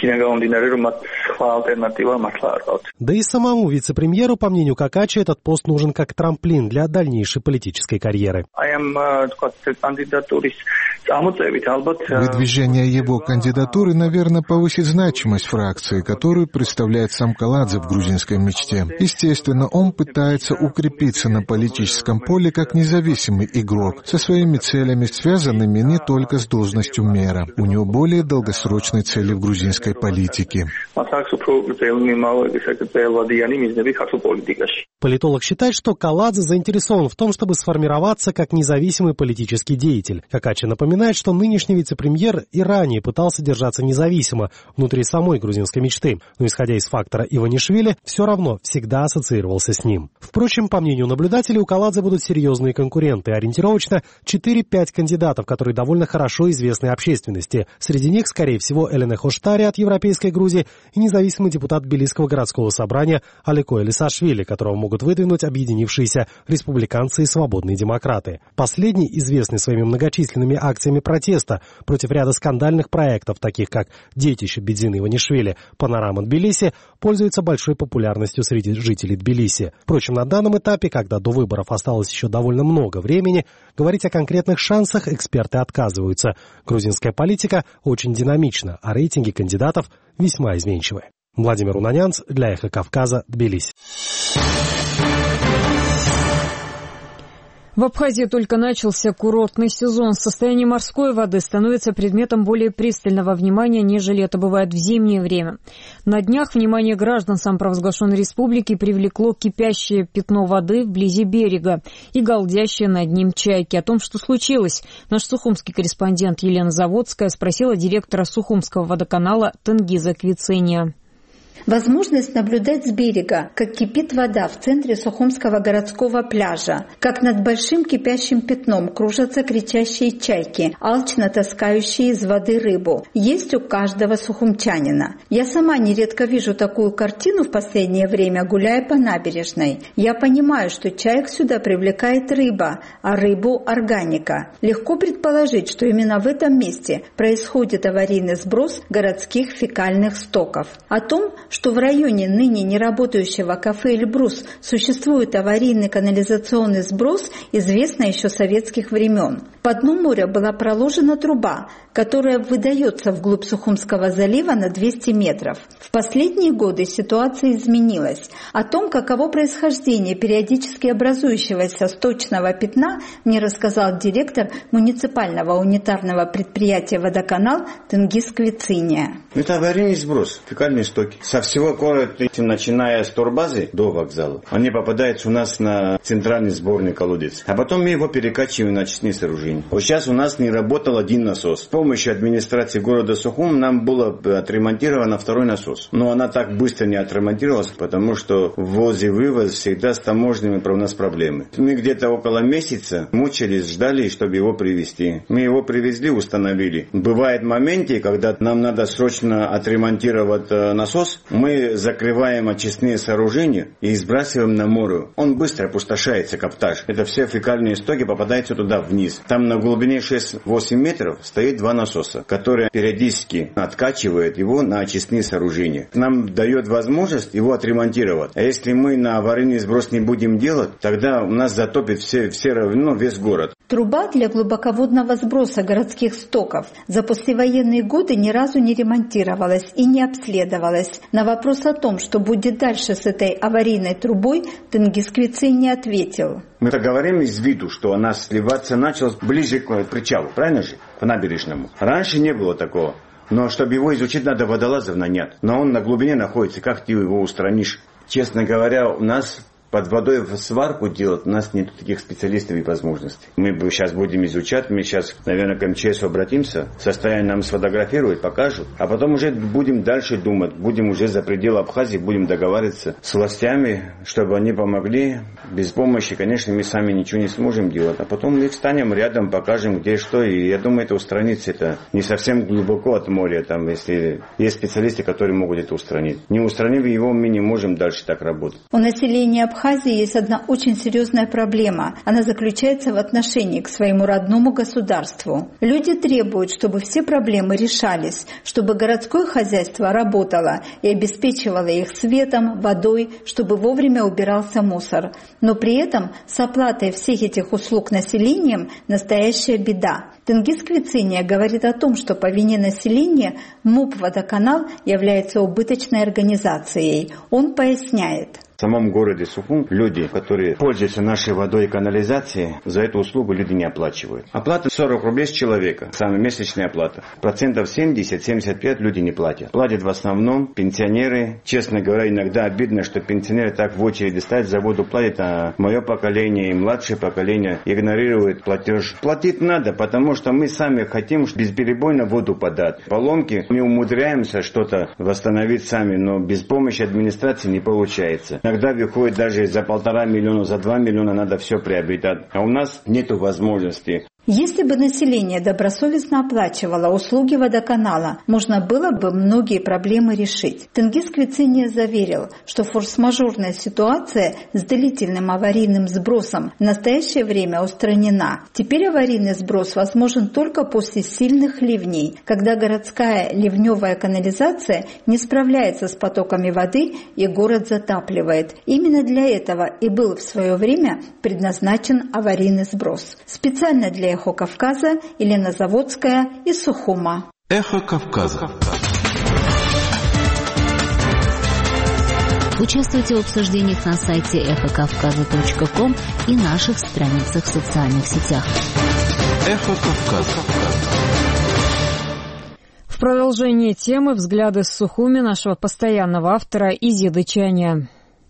Speaker 10: Да и самому вице-премьеру, по мнению Какачи, этот пост нужен как трамплин для дальнейшей политической карьеры.
Speaker 13: Выдвижение его кандидатуры, наверное, повысит значимость фракции, которую представляет сам Каладзе в грузинской мечте. Естественно, он пытается укрепиться на политическом поле как независимый игрок, со своими целями, связанными не только с должностью мэра. У него более долгосрочные цели в грузинской политике.
Speaker 10: Политолог считает, что Каладзе заинтересован в том, чтобы сформироваться как независимый политический деятель. Какачи напоминает, что нынешний вице-премьер и ранее пытался держаться независимо внутри самой грузинской мечты, но, исходя из фактора Иванишвили, все равно всегда ассоциировался с ним. Впрочем, по мнению наблюдателей, у Каладзе будут серьезные конкуренты, ориентировочно 4-5 кандидатов, которые довольно хорошо известны общественности. Среди них, скорее всего, Элене Хоштари от Европейской Грузии и независимый депутат Тбилисского городского собрания Алико Элисашвили, которого могут выдвинуть объединившиеся республиканцы и свободные демократы. Последний, известный своими многочисленными акциями протеста против ряда скандальных проектов, таких как «Детище Бедзины Иванишвили», «Панорама Тбилиси», пользуется большой популярностью среди жителей Тбилиси. Впрочем, на данном этапе, когда до выборов осталось еще довольно много времени, говорить о конкретных шансах эксперты отказываются. Грузинская политика очень динамична, а рейтинги кандидатов весьма изменчивы. Владимир Унанянц для «Эхо Кавказа», Тбилиси.
Speaker 1: В Абхазии только начался курортный сезон. Состояние морской воды становится предметом более пристального внимания, нежели это бывает в зимнее время. На днях внимание граждан самопровозглашенной республики привлекло кипящее пятно воды вблизи берега и галдящие над ним чайки. О том, что случилось, наш сухумский корреспондент Елена Заводская спросила директора Сухумского водоканала Тенгиза Квицения.
Speaker 16: Возможность наблюдать с берега, как кипит вода в центре Сухумского городского пляжа, как над большим кипящим пятном кружатся кричащие чайки, алчно таскающие из воды рыбу, есть у каждого сухумчанина. Я сама нередко вижу такую картину в последнее время, гуляя по набережной. Я понимаю, что чаек сюда привлекает рыба, а рыбу – органика. Легко предположить, что именно в этом месте происходит аварийный сброс городских фекальных стоков. О том, что в районе ныне неработающего кафе «Эльбрус» существует аварийный канализационный сброс, известно еще с советских времен. По дну моря была проложена труба, которая выдается вглубь Сухумского залива на 200 метров. В последние годы ситуация изменилась. О том, каково происхождение периодически образующегося сточного пятна, мне рассказал директор муниципального унитарного предприятия «Водоканал» Тенгиз Квициния.
Speaker 4: Это аварийный сброс, фекальные стоки. Со всего города, начиная с турбазы до вокзала, они попадают у нас на центральный сборный колодец. А потом мы его перекачиваем на очистные сооружения. Вот сейчас у нас не работал один насос. С помощью администрации города Сухум нам было отремонтировано второй насос. Но она так быстро не отремонтировалась, потому что ввоз и вывоз всегда с таможнями у нас проблемы. Мы где-то около месяца мучились, ждали, чтобы его привезти. Мы его привезли, установили. Бывают моменты, когда нам надо срочно отремонтировать насос, мы закрываем очистные сооружения и сбрасываем на море. Он быстро опустошается, каптаж. Это все фекальные стоки попадаются туда вниз. Там на глубине 6-8 метров стоит два насоса, которые периодически откачивают его на очистные сооружения. Нам дает возможность его отремонтировать. А если мы на аварийный сброс не будем делать, тогда у нас затопит весь город.
Speaker 16: Труба для глубоководного сброса городских стоков за послевоенные годы ни разу не ремонтировалась и не обследовалась. На вопрос о том, что будет дальше с этой аварийной трубой, Тенгиз Квициния не ответил.
Speaker 4: Мы так говорим из виду, что она сливаться начала ближе к причалу, правильно же? К набережному. Раньше не было такого. Но чтобы его изучить, надо водолазов нанять. Но он на глубине находится. Как ты его устранишь? Честно говоря, у нас под водой в сварку делать, у нас нет таких специалистов и возможностей. Мы сейчас будем изучать, мы сейчас, наверное, к МЧС обратимся, состояние нам сфотографируют, покажут, а потом уже будем дальше думать, будем уже за пределы Абхазии, будем договариваться с властями, чтобы они помогли. Без помощи, конечно, мы сами ничего не сможем делать, а потом мы встанем рядом, покажем, где что, и я думаю, это устранится, это не совсем глубоко от моря, там, если есть специалисты, которые могут это устранить. Не устранив его, мы не можем дальше так работать.
Speaker 16: У населения Абхазии есть одна очень серьезная проблема. Она заключается в отношении к своему родному государству. Люди требуют, чтобы все проблемы решались, чтобы городское хозяйство работало и обеспечивало их светом, водой, чтобы вовремя убирался мусор. Но при этом с оплатой всех этих услуг населением настоящая беда. Тенгиз Квициния говорит о том, что по вине населения МУП «Водоканал» является убыточной организацией. Он поясняет.
Speaker 4: В самом городе Сухум люди, которые пользуются нашей водой и канализацией, за эту услугу люди не оплачивают. Оплата 40 рублей с человека, самая месячная оплата. 70-75% люди не платят. Платят в основном пенсионеры. Честно говоря, иногда обидно, что пенсионеры так в очереди стоят, за воду платят, а мое поколение и младшее поколение игнорируют платеж. Платить надо, потому что мы сами хотим бесперебойно воду подать. Поломки мы умудряемся что-то восстановить сами, но без помощи администрации не получается. Иногда выходит даже за 1,5 миллиона, за 2 миллиона надо все приобретать. А у нас нет возможности.
Speaker 16: Если бы население добросовестно оплачивало услуги водоканала, можно было бы многие проблемы решить. Тенгиз Квициния заверил, что форс-мажорная ситуация с длительным аварийным сбросом в настоящее время устранена. Теперь аварийный сброс возможен только после сильных ливней, когда городская ливневая канализация не справляется с потоками воды и город затапливает. Именно для этого и был в свое время предназначен аварийный сброс. Специально для «Эхо Кавказа» Елена Заводская из Сухума.
Speaker 14: Эхо Кавказа.
Speaker 7: Участвуйте в обсуждениях на сайте эхокавказа.ком и наших страницах в социальных сетях.
Speaker 14: Эхо Кавказа.
Speaker 1: В продолжение темы взгляды с Сухуми нашего постоянного автора Изиды Чаня.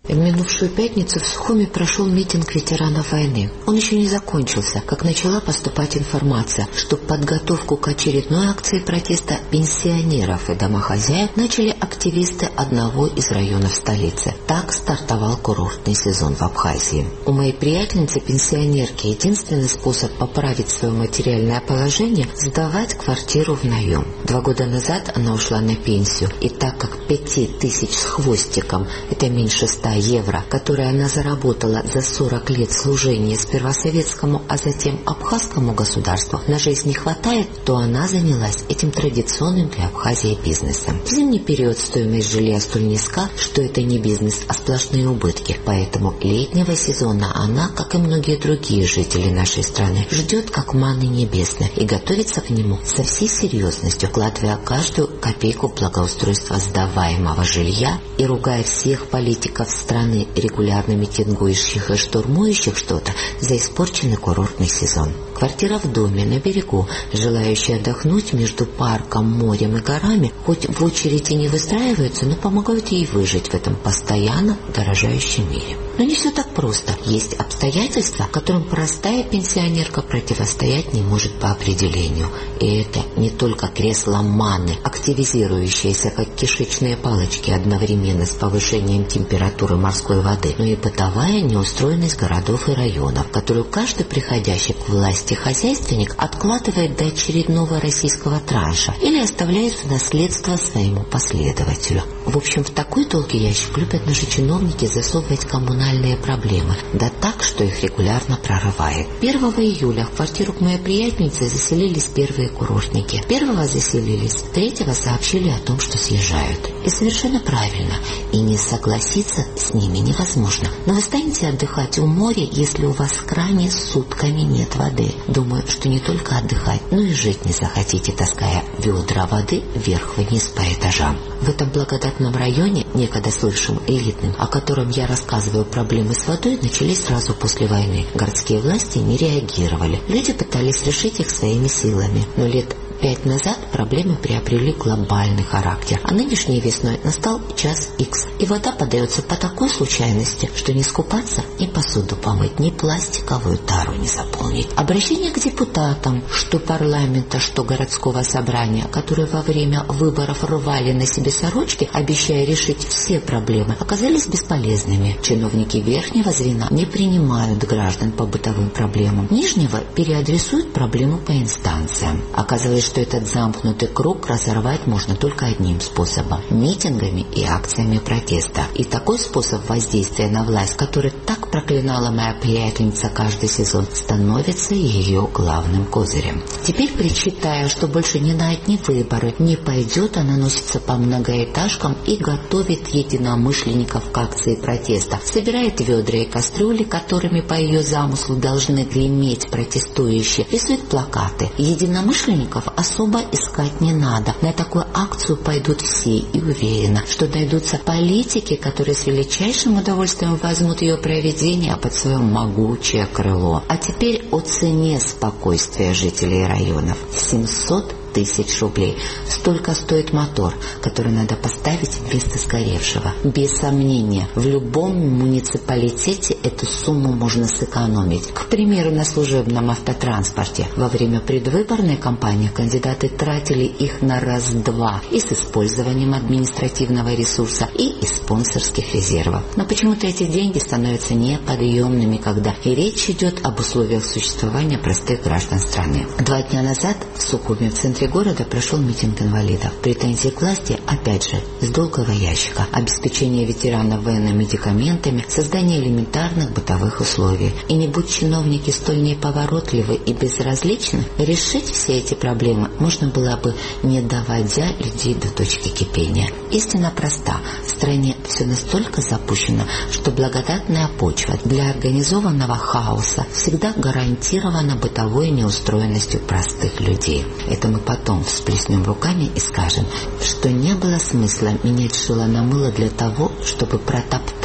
Speaker 17: В минувшую пятницу в Сухуми прошел митинг ветеранов войны. Он еще не закончился, как начала поступать информация, что подготовку к очередной акции протеста пенсионеров и домохозяев начали активисты одного из районов столицы. Так стартовал курортный сезон в Абхазии. У моей приятельницы пенсионерки единственный способ поправить свое материальное положение – сдавать квартиру в наем. 2 года назад она ушла на пенсию, и так как 5000 с хвостиком – это меньше 100 евро, которые она заработала за 40 лет служения сперва советскому, а затем абхазскому государству, на жизнь не хватает, то она занялась этим традиционным для Абхазии бизнесом. В зимний период стоимость жилья столь низка, что это не бизнес, а сплошные убытки. Поэтому летнего сезона она, как и многие другие жители нашей страны, ждет как манны небесной и готовится к нему со всей серьезностью, вкладывая каждую копейку в благоустройство сдаваемого жилья и ругая всех политиков страны, регулярно митингующих и штурмующих что-то, за испорченный курортный сезон. Квартира в доме на берегу, желающие отдохнуть между парком, морем и горами, хоть в очереди не выстраиваются, но помогают ей выжить в этом постоянно дорожающем мире. Но не все так просто. Есть обстоятельства, которым простая пенсионерка противостоять не может по определению. И это не только кресло манны, активизирующееся как кишечные палочки одновременно с повышением температуры морской воды, но и бытовая неустроенность городов и районов, которую каждый приходящий к власти хозяйственник откладывает до очередного российского транша или оставляет в наследство своему последователю. В общем, в такой долгий ящик любят наши чиновники засовывать коммунальные проблемы, да так, что их регулярно прорывает. 1 июля в квартиру к моей приятельнице заселились первые курортники. 1-го заселились, 3-го сообщили о том, что съезжают. И совершенно правильно, и не согласиться с ними невозможно. Но вы станете отдыхать у моря, если у вас в кране сутками нет воды. Думаю, что не только отдыхать, но и жить не захотите, таская ведра воды вверх-вниз по этажам. В этом благодатном районе, некогда слышим элитным, о котором я рассказываю, проблемы с водой начались сразу после войны. Городские власти не реагировали. Люди пытались решить их своими силами. Но лет 5 назад проблемы приобрели глобальный характер, а нынешней весной настал час Х, и вода подается по такой случайности, что не скупаться, ни посуду помыть, ни пластиковую тару не заполнить. Обращение к депутатам, что парламента, что городского собрания, которые во время выборов рвали на себе сорочки, обещая решить все проблемы, оказались бесполезными. Чиновники верхнего звена не принимают граждан по бытовым проблемам, нижнего переадресуют проблему по инстанциям. Оказалось, что этот замкнутый круг разорвать можно только одним способом – митингами и акциями протеста. И такой способ воздействия на власть, который так проклинала моя приятельница каждый сезон, становится ее главным козырем. Теперь, причитая, что больше не на одни выборы не пойдет, она носится по многоэтажкам и готовит единомышленников к акции протеста. Собирает ведра и кастрюли, которыми по ее замыслу должны греметь протестующие, рисует плакаты. Единомышленников особо искать не надо. На такую акцию пойдут все, и уверена, что найдутся политики, которые с величайшим удовольствием возьмут ее проведение под свое могучее крыло. А теперь о цене спокойствия жителей районов. 700 тысяч рублей. Столько стоит мотор, который надо поставить вместо сгоревшего. Без сомнения, в любом муниципалитете эту сумму можно сэкономить. К примеру, на служебном автотранспорте. Во время предвыборной кампании кандидаты тратили их на раз-два и с использованием административного ресурса, и из спонсорских резервов. Но почему-то эти деньги становятся неподъемными, когда и речь идет об условиях существования простых граждан страны. 2 дня назад в Сухуми, в центре города, прошел митинг инвалидов. Претензии к власти, опять же, с долгого ящика. Обеспечение ветеранов военными медикаментами, создание элементарных бытовых условий. И не будь чиновники столь неповоротливы и безразличны, решить все эти проблемы можно было бы, не доводя людей до точки кипения. Истина проста. В стране все настолько запущено, что благодатная почва для организованного хаоса всегда гарантирована бытовой неустроенностью простых людей. Это мы потом всплеснем руками и скажем, что не было смысла менять шило на мыло для того, чтобы протоптать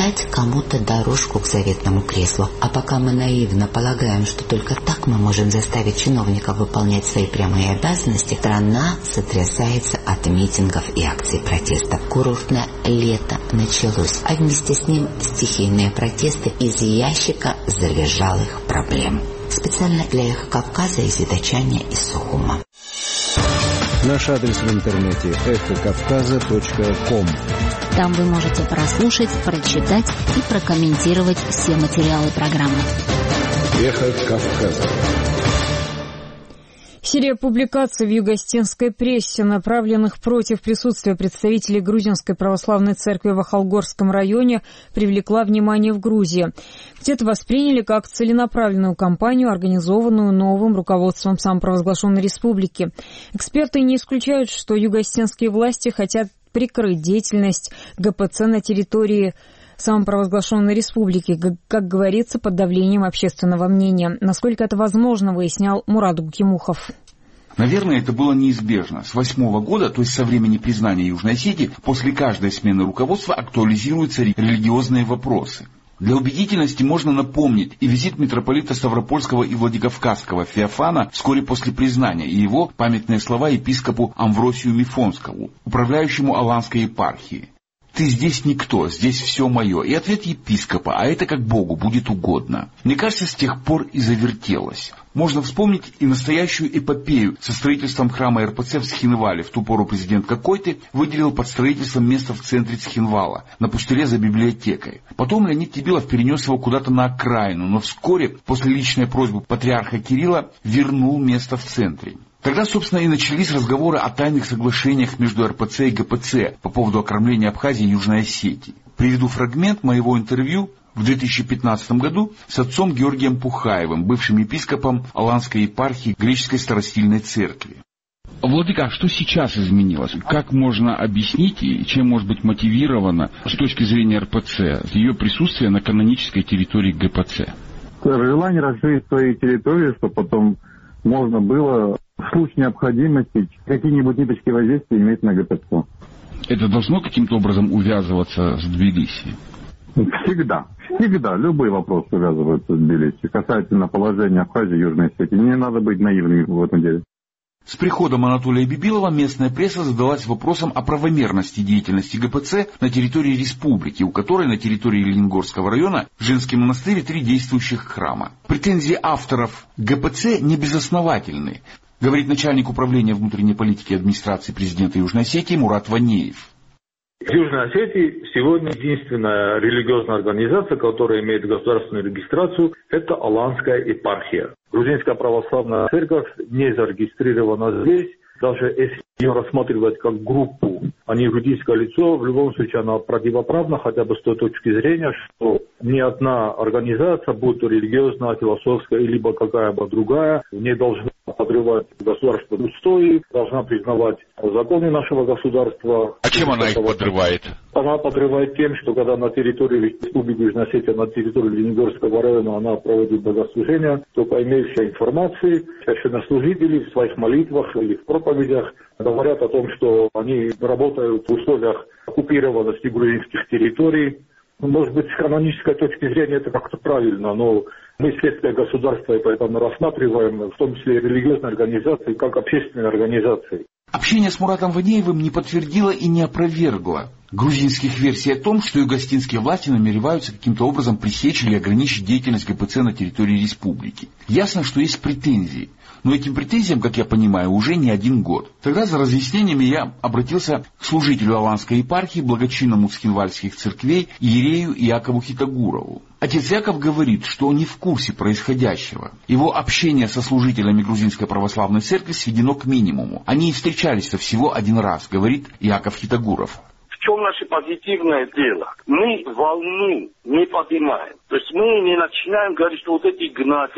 Speaker 17: прокладать кому-то дорожку к заветному креслу. А пока мы наивно полагаем, что только так мы можем заставить чиновников выполнять свои прямые обязанности, страна сотрясается от митингов и акций протеста. Курортное лето началось, а вместе с ним стихийные протесты из ящика завизжалых проблем. Специально для «Эхо Кавказа» из Идачания и Сухума.
Speaker 15: Наш адрес в интернете эхокавказа.ком.
Speaker 7: Там вы можете прослушать, прочитать и прокомментировать все материалы программы.
Speaker 14: Эхо Кавказа.
Speaker 1: Серия публикаций в юго-осетинской прессе, направленных против присутствия представителей Грузинской православной церкви в Ахалгорском районе, привлекла внимание в Грузии. Где-то восприняли как целенаправленную кампанию, организованную новым руководством самопровозглашенной республики. Эксперты не исключают, что юго-осетинские власти хотят прикрыть деятельность ГПЦ на территории самопровозглашенной республики, как говорится, под давлением общественного мнения. Насколько это возможно, выяснял Мурат Гукимухов.
Speaker 18: Наверное, это было неизбежно. С 2008 года, то есть со времени признания Южной Осетии, после каждой смены руководства актуализируются религиозные вопросы. Для убедительности можно напомнить и визит митрополита Ставропольского и Владикавказского Феофана вскоре после признания, и его памятные слова епископу Амвросию Мифонскому, управляющему Аланской епархией. «Ты здесь никто, здесь все мое». И ответ епископа: «А это как Богу будет угодно». Мне кажется, с тех пор и завертелось. Можно вспомнить и настоящую эпопею со строительством храма РПЦ в Цхинвале. В ту пору президент Кокойты выделил под строительством место в центре Цхинвала, на пустыре за библиотекой. Потом Леонид Тибилов перенес его куда-то на окраину, но вскоре, после личной просьбы патриарха Кирилла, вернул место в центре. Тогда, собственно, и начались разговоры о тайных соглашениях между РПЦ и ГПЦ по поводу окормления Абхазии и Южной Осетии. Приведу фрагмент моего интервью в 2015 году с отцом Георгием Пухаевым, бывшим епископом Аланской епархии Греческой Старостильной Церкви. Владыка, а что сейчас изменилось? Как можно объяснить и чем может быть мотивировано с точки зрения РПЦ ее присутствие на канонической территории ГПЦ?
Speaker 19: Желание расширить свои территории, чтобы потом можно было в случае необходимости какие-нибудь ниточки воздействия иметь на ГПЦ. Это должно каким-то образом увязываться с Тбилиси? Всегда. Любые вопросы увязываются с Тбилиси. Касательно положения Абхазии и Южной Осетии. Не надо быть наивными в этом деле. С приходом Анатолия Бибилова местная пресса задалась вопросом о правомерности деятельности ГПЦ на территории республики, у которой на территории Лениногорского района в женском монастыре 3 действующих храма. Претензии авторов ГПЦ не безосновательны, говорит начальник управления внутренней политики администрации президента Южной Осетии Мурат Ванеев.
Speaker 20: В Южной Осетии сегодня единственная религиозная организация, которая имеет государственную регистрацию, это Аланская епархия. Грузинская православная церковь не зарегистрирована здесь. Даже если ее рассматривать как группу, а не юридическое лицо, в любом случае она противоправна, хотя бы с той точки зрения, что ни одна организация, будь то религиозная, философская, либо какая-бы другая, не должна подрывать государственные устои, должна признавать законы нашего государства. А чем она их подрывает? Она подрывает тем, что когда на территории Республики Южная Осетия, на территории Лениногорского района она проводит богослужения, то по имеющей информации священнослужители в своих молитвах или в проповедях говорят о том, что они работают в условиях оккупированности грузинских территорий. Может быть, с канонической точки зрения это как-то правильно, но мы светское государство, и поэтому рассматриваем, в том числе и религиозные организации, как общественные организации.
Speaker 18: Общение с Муратом Ванеевым не подтвердило и не опровергло грузинских версий о том, что югостинские власти намереваются каким-то образом пресечь или ограничить деятельность ГПЦ на территории республики. Ясно, что есть претензии. Но этим претензиям, как я понимаю, уже не 1 год. Тогда за разъяснениями я обратился к служителю Аланской епархии, благочинному цхинвальских церквей, иерею Якову Хитагурову. Отец Яков говорит, что он не в курсе происходящего. Его общение со служителями Грузинской православной церкви сведено к минимуму. Они и встречались-то всего 1 раз, говорит Яков Хитагуров.
Speaker 21: В чем наше позитивное дело? Мы волну не поднимаем. То есть мы не начинаем говорить, что вот эти гнать.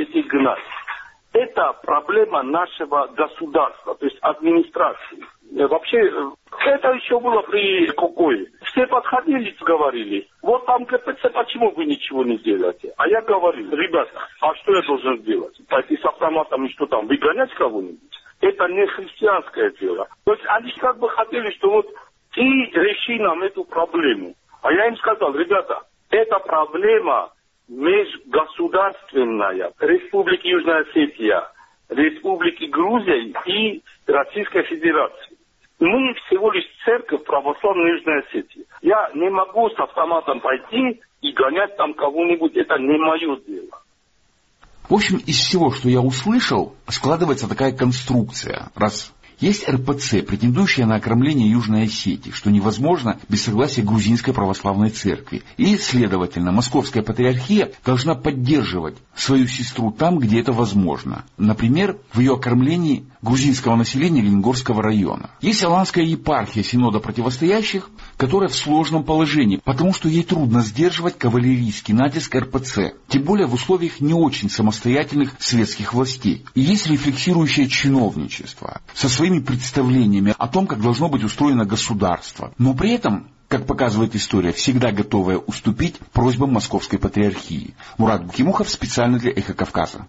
Speaker 21: Это проблема нашего государства, то есть администрации. Вообще, это еще было при Кокое. Все подходили, говорили, вот там ГПЦ, почему вы ничего не делаете? А я говорю, ребята, а что я должен делать? Пойти с автоматом и что там, выгонять кого-нибудь? Это не христианское дело. То есть они как бы хотели, что вот ты реши нам эту проблему. А я им сказал, ребята, Это проблема межгосударственная. Республики Южная Осетия, Республики Грузия и Российской Федерации. Мы всего лишь церковь православной Южной Осетии. Я не могу с автоматом пойти и гонять там кого-нибудь. Это не мое дело.
Speaker 18: В общем, из всего, что я услышал, складывается такая конструкция. Раз есть РПЦ, претендующая на окромление Южной Осетии, что невозможно без согласия Грузинской Православной Церкви. И, следовательно, Московская Патриархия должна поддерживать свою сестру там, где это возможно. Например, в ее окромлении грузинского населения Ленгорского района. Есть Аланская епархия Синода Противостоящих, которая в сложном положении, потому что ей трудно сдерживать кавалерийский натиск РПЦ, тем более в условиях не очень самостоятельных светских властей. И есть рефлексирующее чиновничество со своими представлениями о том, как должно быть устроено государство, но при этом, как показывает история, всегда готовая уступить просьбам Московской Патриархии. Мурат Букимухов специально для «Эхо Кавказа».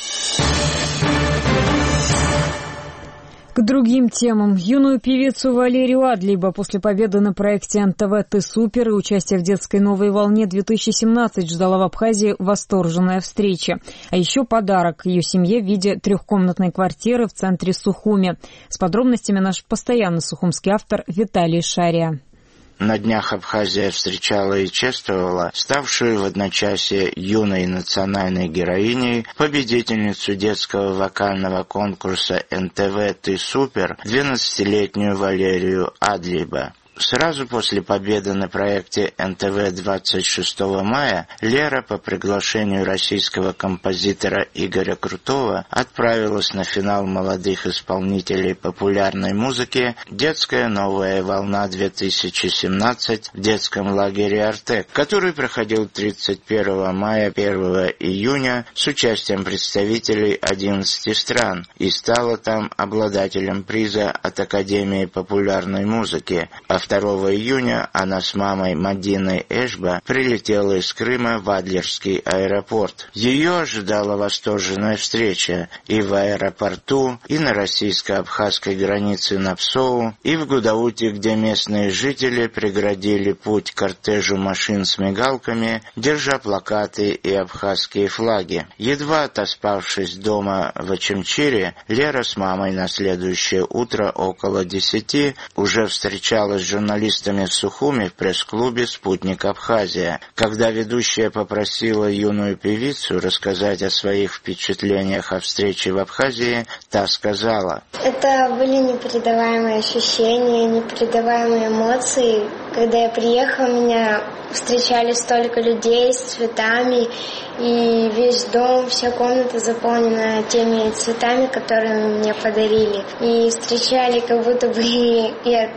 Speaker 1: К другим темам. Юную певицу Валерию Адлиба после победы на проекте НТВ «Ты супер» и участия в детской «Новой волне-2017» ждала в Абхазии восторженная встреча. А еще подарок ее семье в виде 3-комнатной квартиры в центре Сухуми. С подробностями наш постоянный сухумский автор Виталий Шария.
Speaker 6: На днях Абхазия встречала и чествовала ставшую в одночасье юной национальной героиней, победительницу детского вокального конкурса НТВ «Ты супер», 12-летнюю Валерию Адлиба. Сразу после победы на проекте НТВ 26 мая Лера по приглашению российского композитора Игоря Крутого отправилась на финал молодых исполнителей популярной музыки «Детская новая волна-2017» в детском лагере «Артек», который проходил 31 мая 1 июня с участием представителей 11 стран и стала там обладателем приза от Академии популярной музыки. 2 июня она с мамой Мадиной Эшба прилетела из Крыма в Адлерский аэропорт. Ее ожидала восторженная встреча и в аэропорту, и на российско-абхазской границе на Псоу, и в Гудауте, где местные жители преградили путь кортежу машин с мигалками, держа плакаты и абхазские флаги. Едва отоспавшись дома в Очамчире, Лера с мамой на следующее утро около 10 уже встречалась с журналистами в Сухуми в пресс-клубе «Спутник Абхазия». Когда ведущая попросила юную певицу рассказать о своих впечатлениях о встрече в Абхазии, та сказала:
Speaker 22: «Это были непередаваемые ощущения, непередаваемые эмоции. Когда я приехала, меня встречали столько людей с цветами, и весь дом, вся комната заполнена теми цветами, которые мне подарили. И встречали, как будто бы я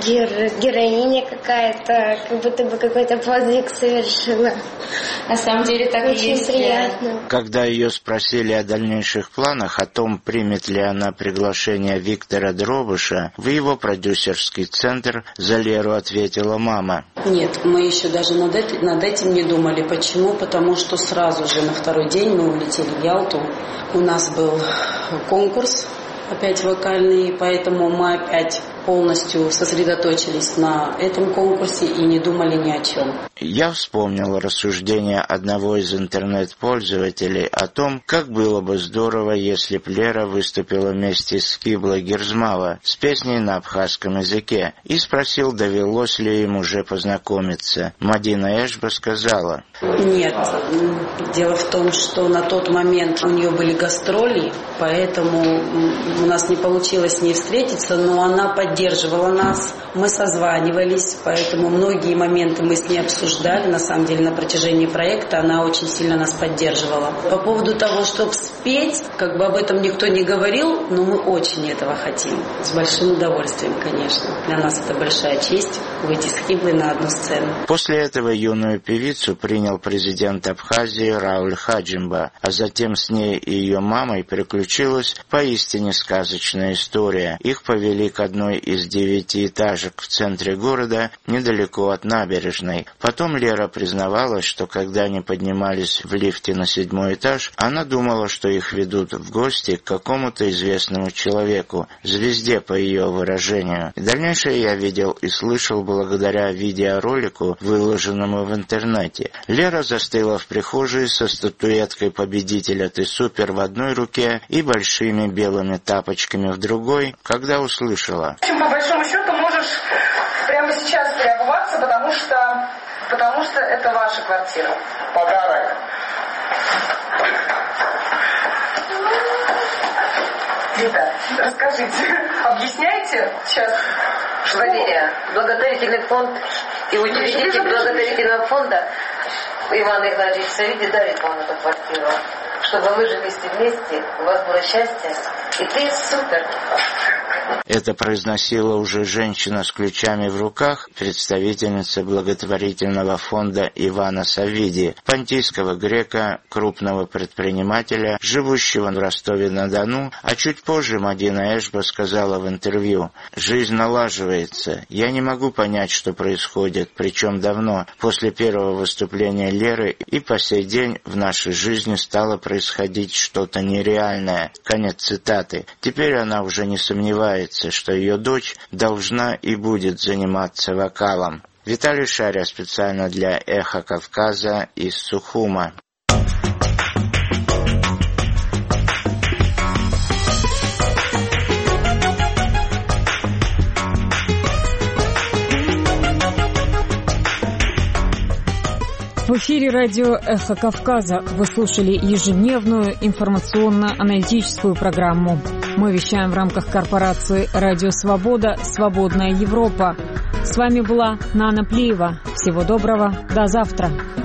Speaker 22: героиня какая-то, как будто бы какой-то подвиг совершила. На самом деле так и есть. Очень приятно».
Speaker 6: Когда ее спросили о дальнейших планах, о том, примет ли она приглашение Виктора Дробыша в его продюсерский центр, за Леру ответила мама:
Speaker 23: «Нет, мы еще даже над этим не думали. Почему? Потому что сразу же на второй день мы улетели в Ялту. У нас был конкурс опять вокальный, поэтому мы опять полностью сосредоточились на этом конкурсе и не думали ни о чем».
Speaker 6: Я вспомнил рассуждение одного из интернет-пользователей о том, как было бы здорово, если б Лера выступила вместе с Киблой Герзмава с песней на абхазском языке, и спросил, довелось ли им уже познакомиться. Мадина Эшба сказала:
Speaker 23: «Нет, дело в том, что на тот момент у нее были гастроли, поэтому у нас не получилось с ней встретиться, но она поддерживала нас, мы созванивались, поэтому многие моменты мы с ней обсуждали. На самом деле на протяжении проекта она очень сильно нас поддерживала. По поводу того, чтобы спеть, как бы об этом никто не говорил, но мы очень этого хотим. С большим удовольствием, конечно. Для нас это большая честь выйти с Киблой на одну сцену».
Speaker 6: После этого юную певицу принял президент Абхазии Рауль Хаджимба, а затем с ней и ее мамой приключилась поистине сказочная история. Их повели к одной из 9-этажек в центре города, недалеко от набережной. Потом Лера признавалась, что когда они поднимались в лифте на 7-й этаж, она думала, что их ведут в гости к какому-то известному человеку, звезде по ее выражению. Дальнейшее я видел и слышал благодаря видеоролику, выложенному в интернете. Лера застыла в прихожей со статуэткой победителя «Ты супер» в одной руке и большими белыми тапочками в другой, когда услышала:
Speaker 8: по большому счету можешь прямо сейчас переобуваться, потому что это ваша квартира. Подарок. Рита, расскажите, объясняйте сейчас.
Speaker 9: Валерия, благотворительный фонд и учредитель благотворительного фонда Иван Игнатьевич Савиди дарит вам эту квартиру, чтобы вы жили вместе, у вас было счастье, и ты супер.
Speaker 6: Это произносила уже женщина с ключами в руках, представительница благотворительного фонда Ивана Савиди, понтийского грека, крупного предпринимателя, живущего в Ростове-на-Дону, а чуть позже Мадина Эшба сказала в интервью: «Жизнь налаживается. Я не могу понять, что происходит, причем давно. После первого выступления Леры и по сей день в нашей жизни стало происходить что-то нереальное». Конец цитаты. Теперь она уже не сомневается, что ее дочь должна и будет заниматься вокалом. Виталий Шаря специально для «Эхо Кавказа» из Сухума.
Speaker 1: В эфире радио «Эхо Кавказа». Вы слушали ежедневную информационно-аналитическую программу. Мы вещаем в рамках корпорации «Радио Свобода. Свободная Европа». С вами была Нана Плиева. Всего доброго. До завтра.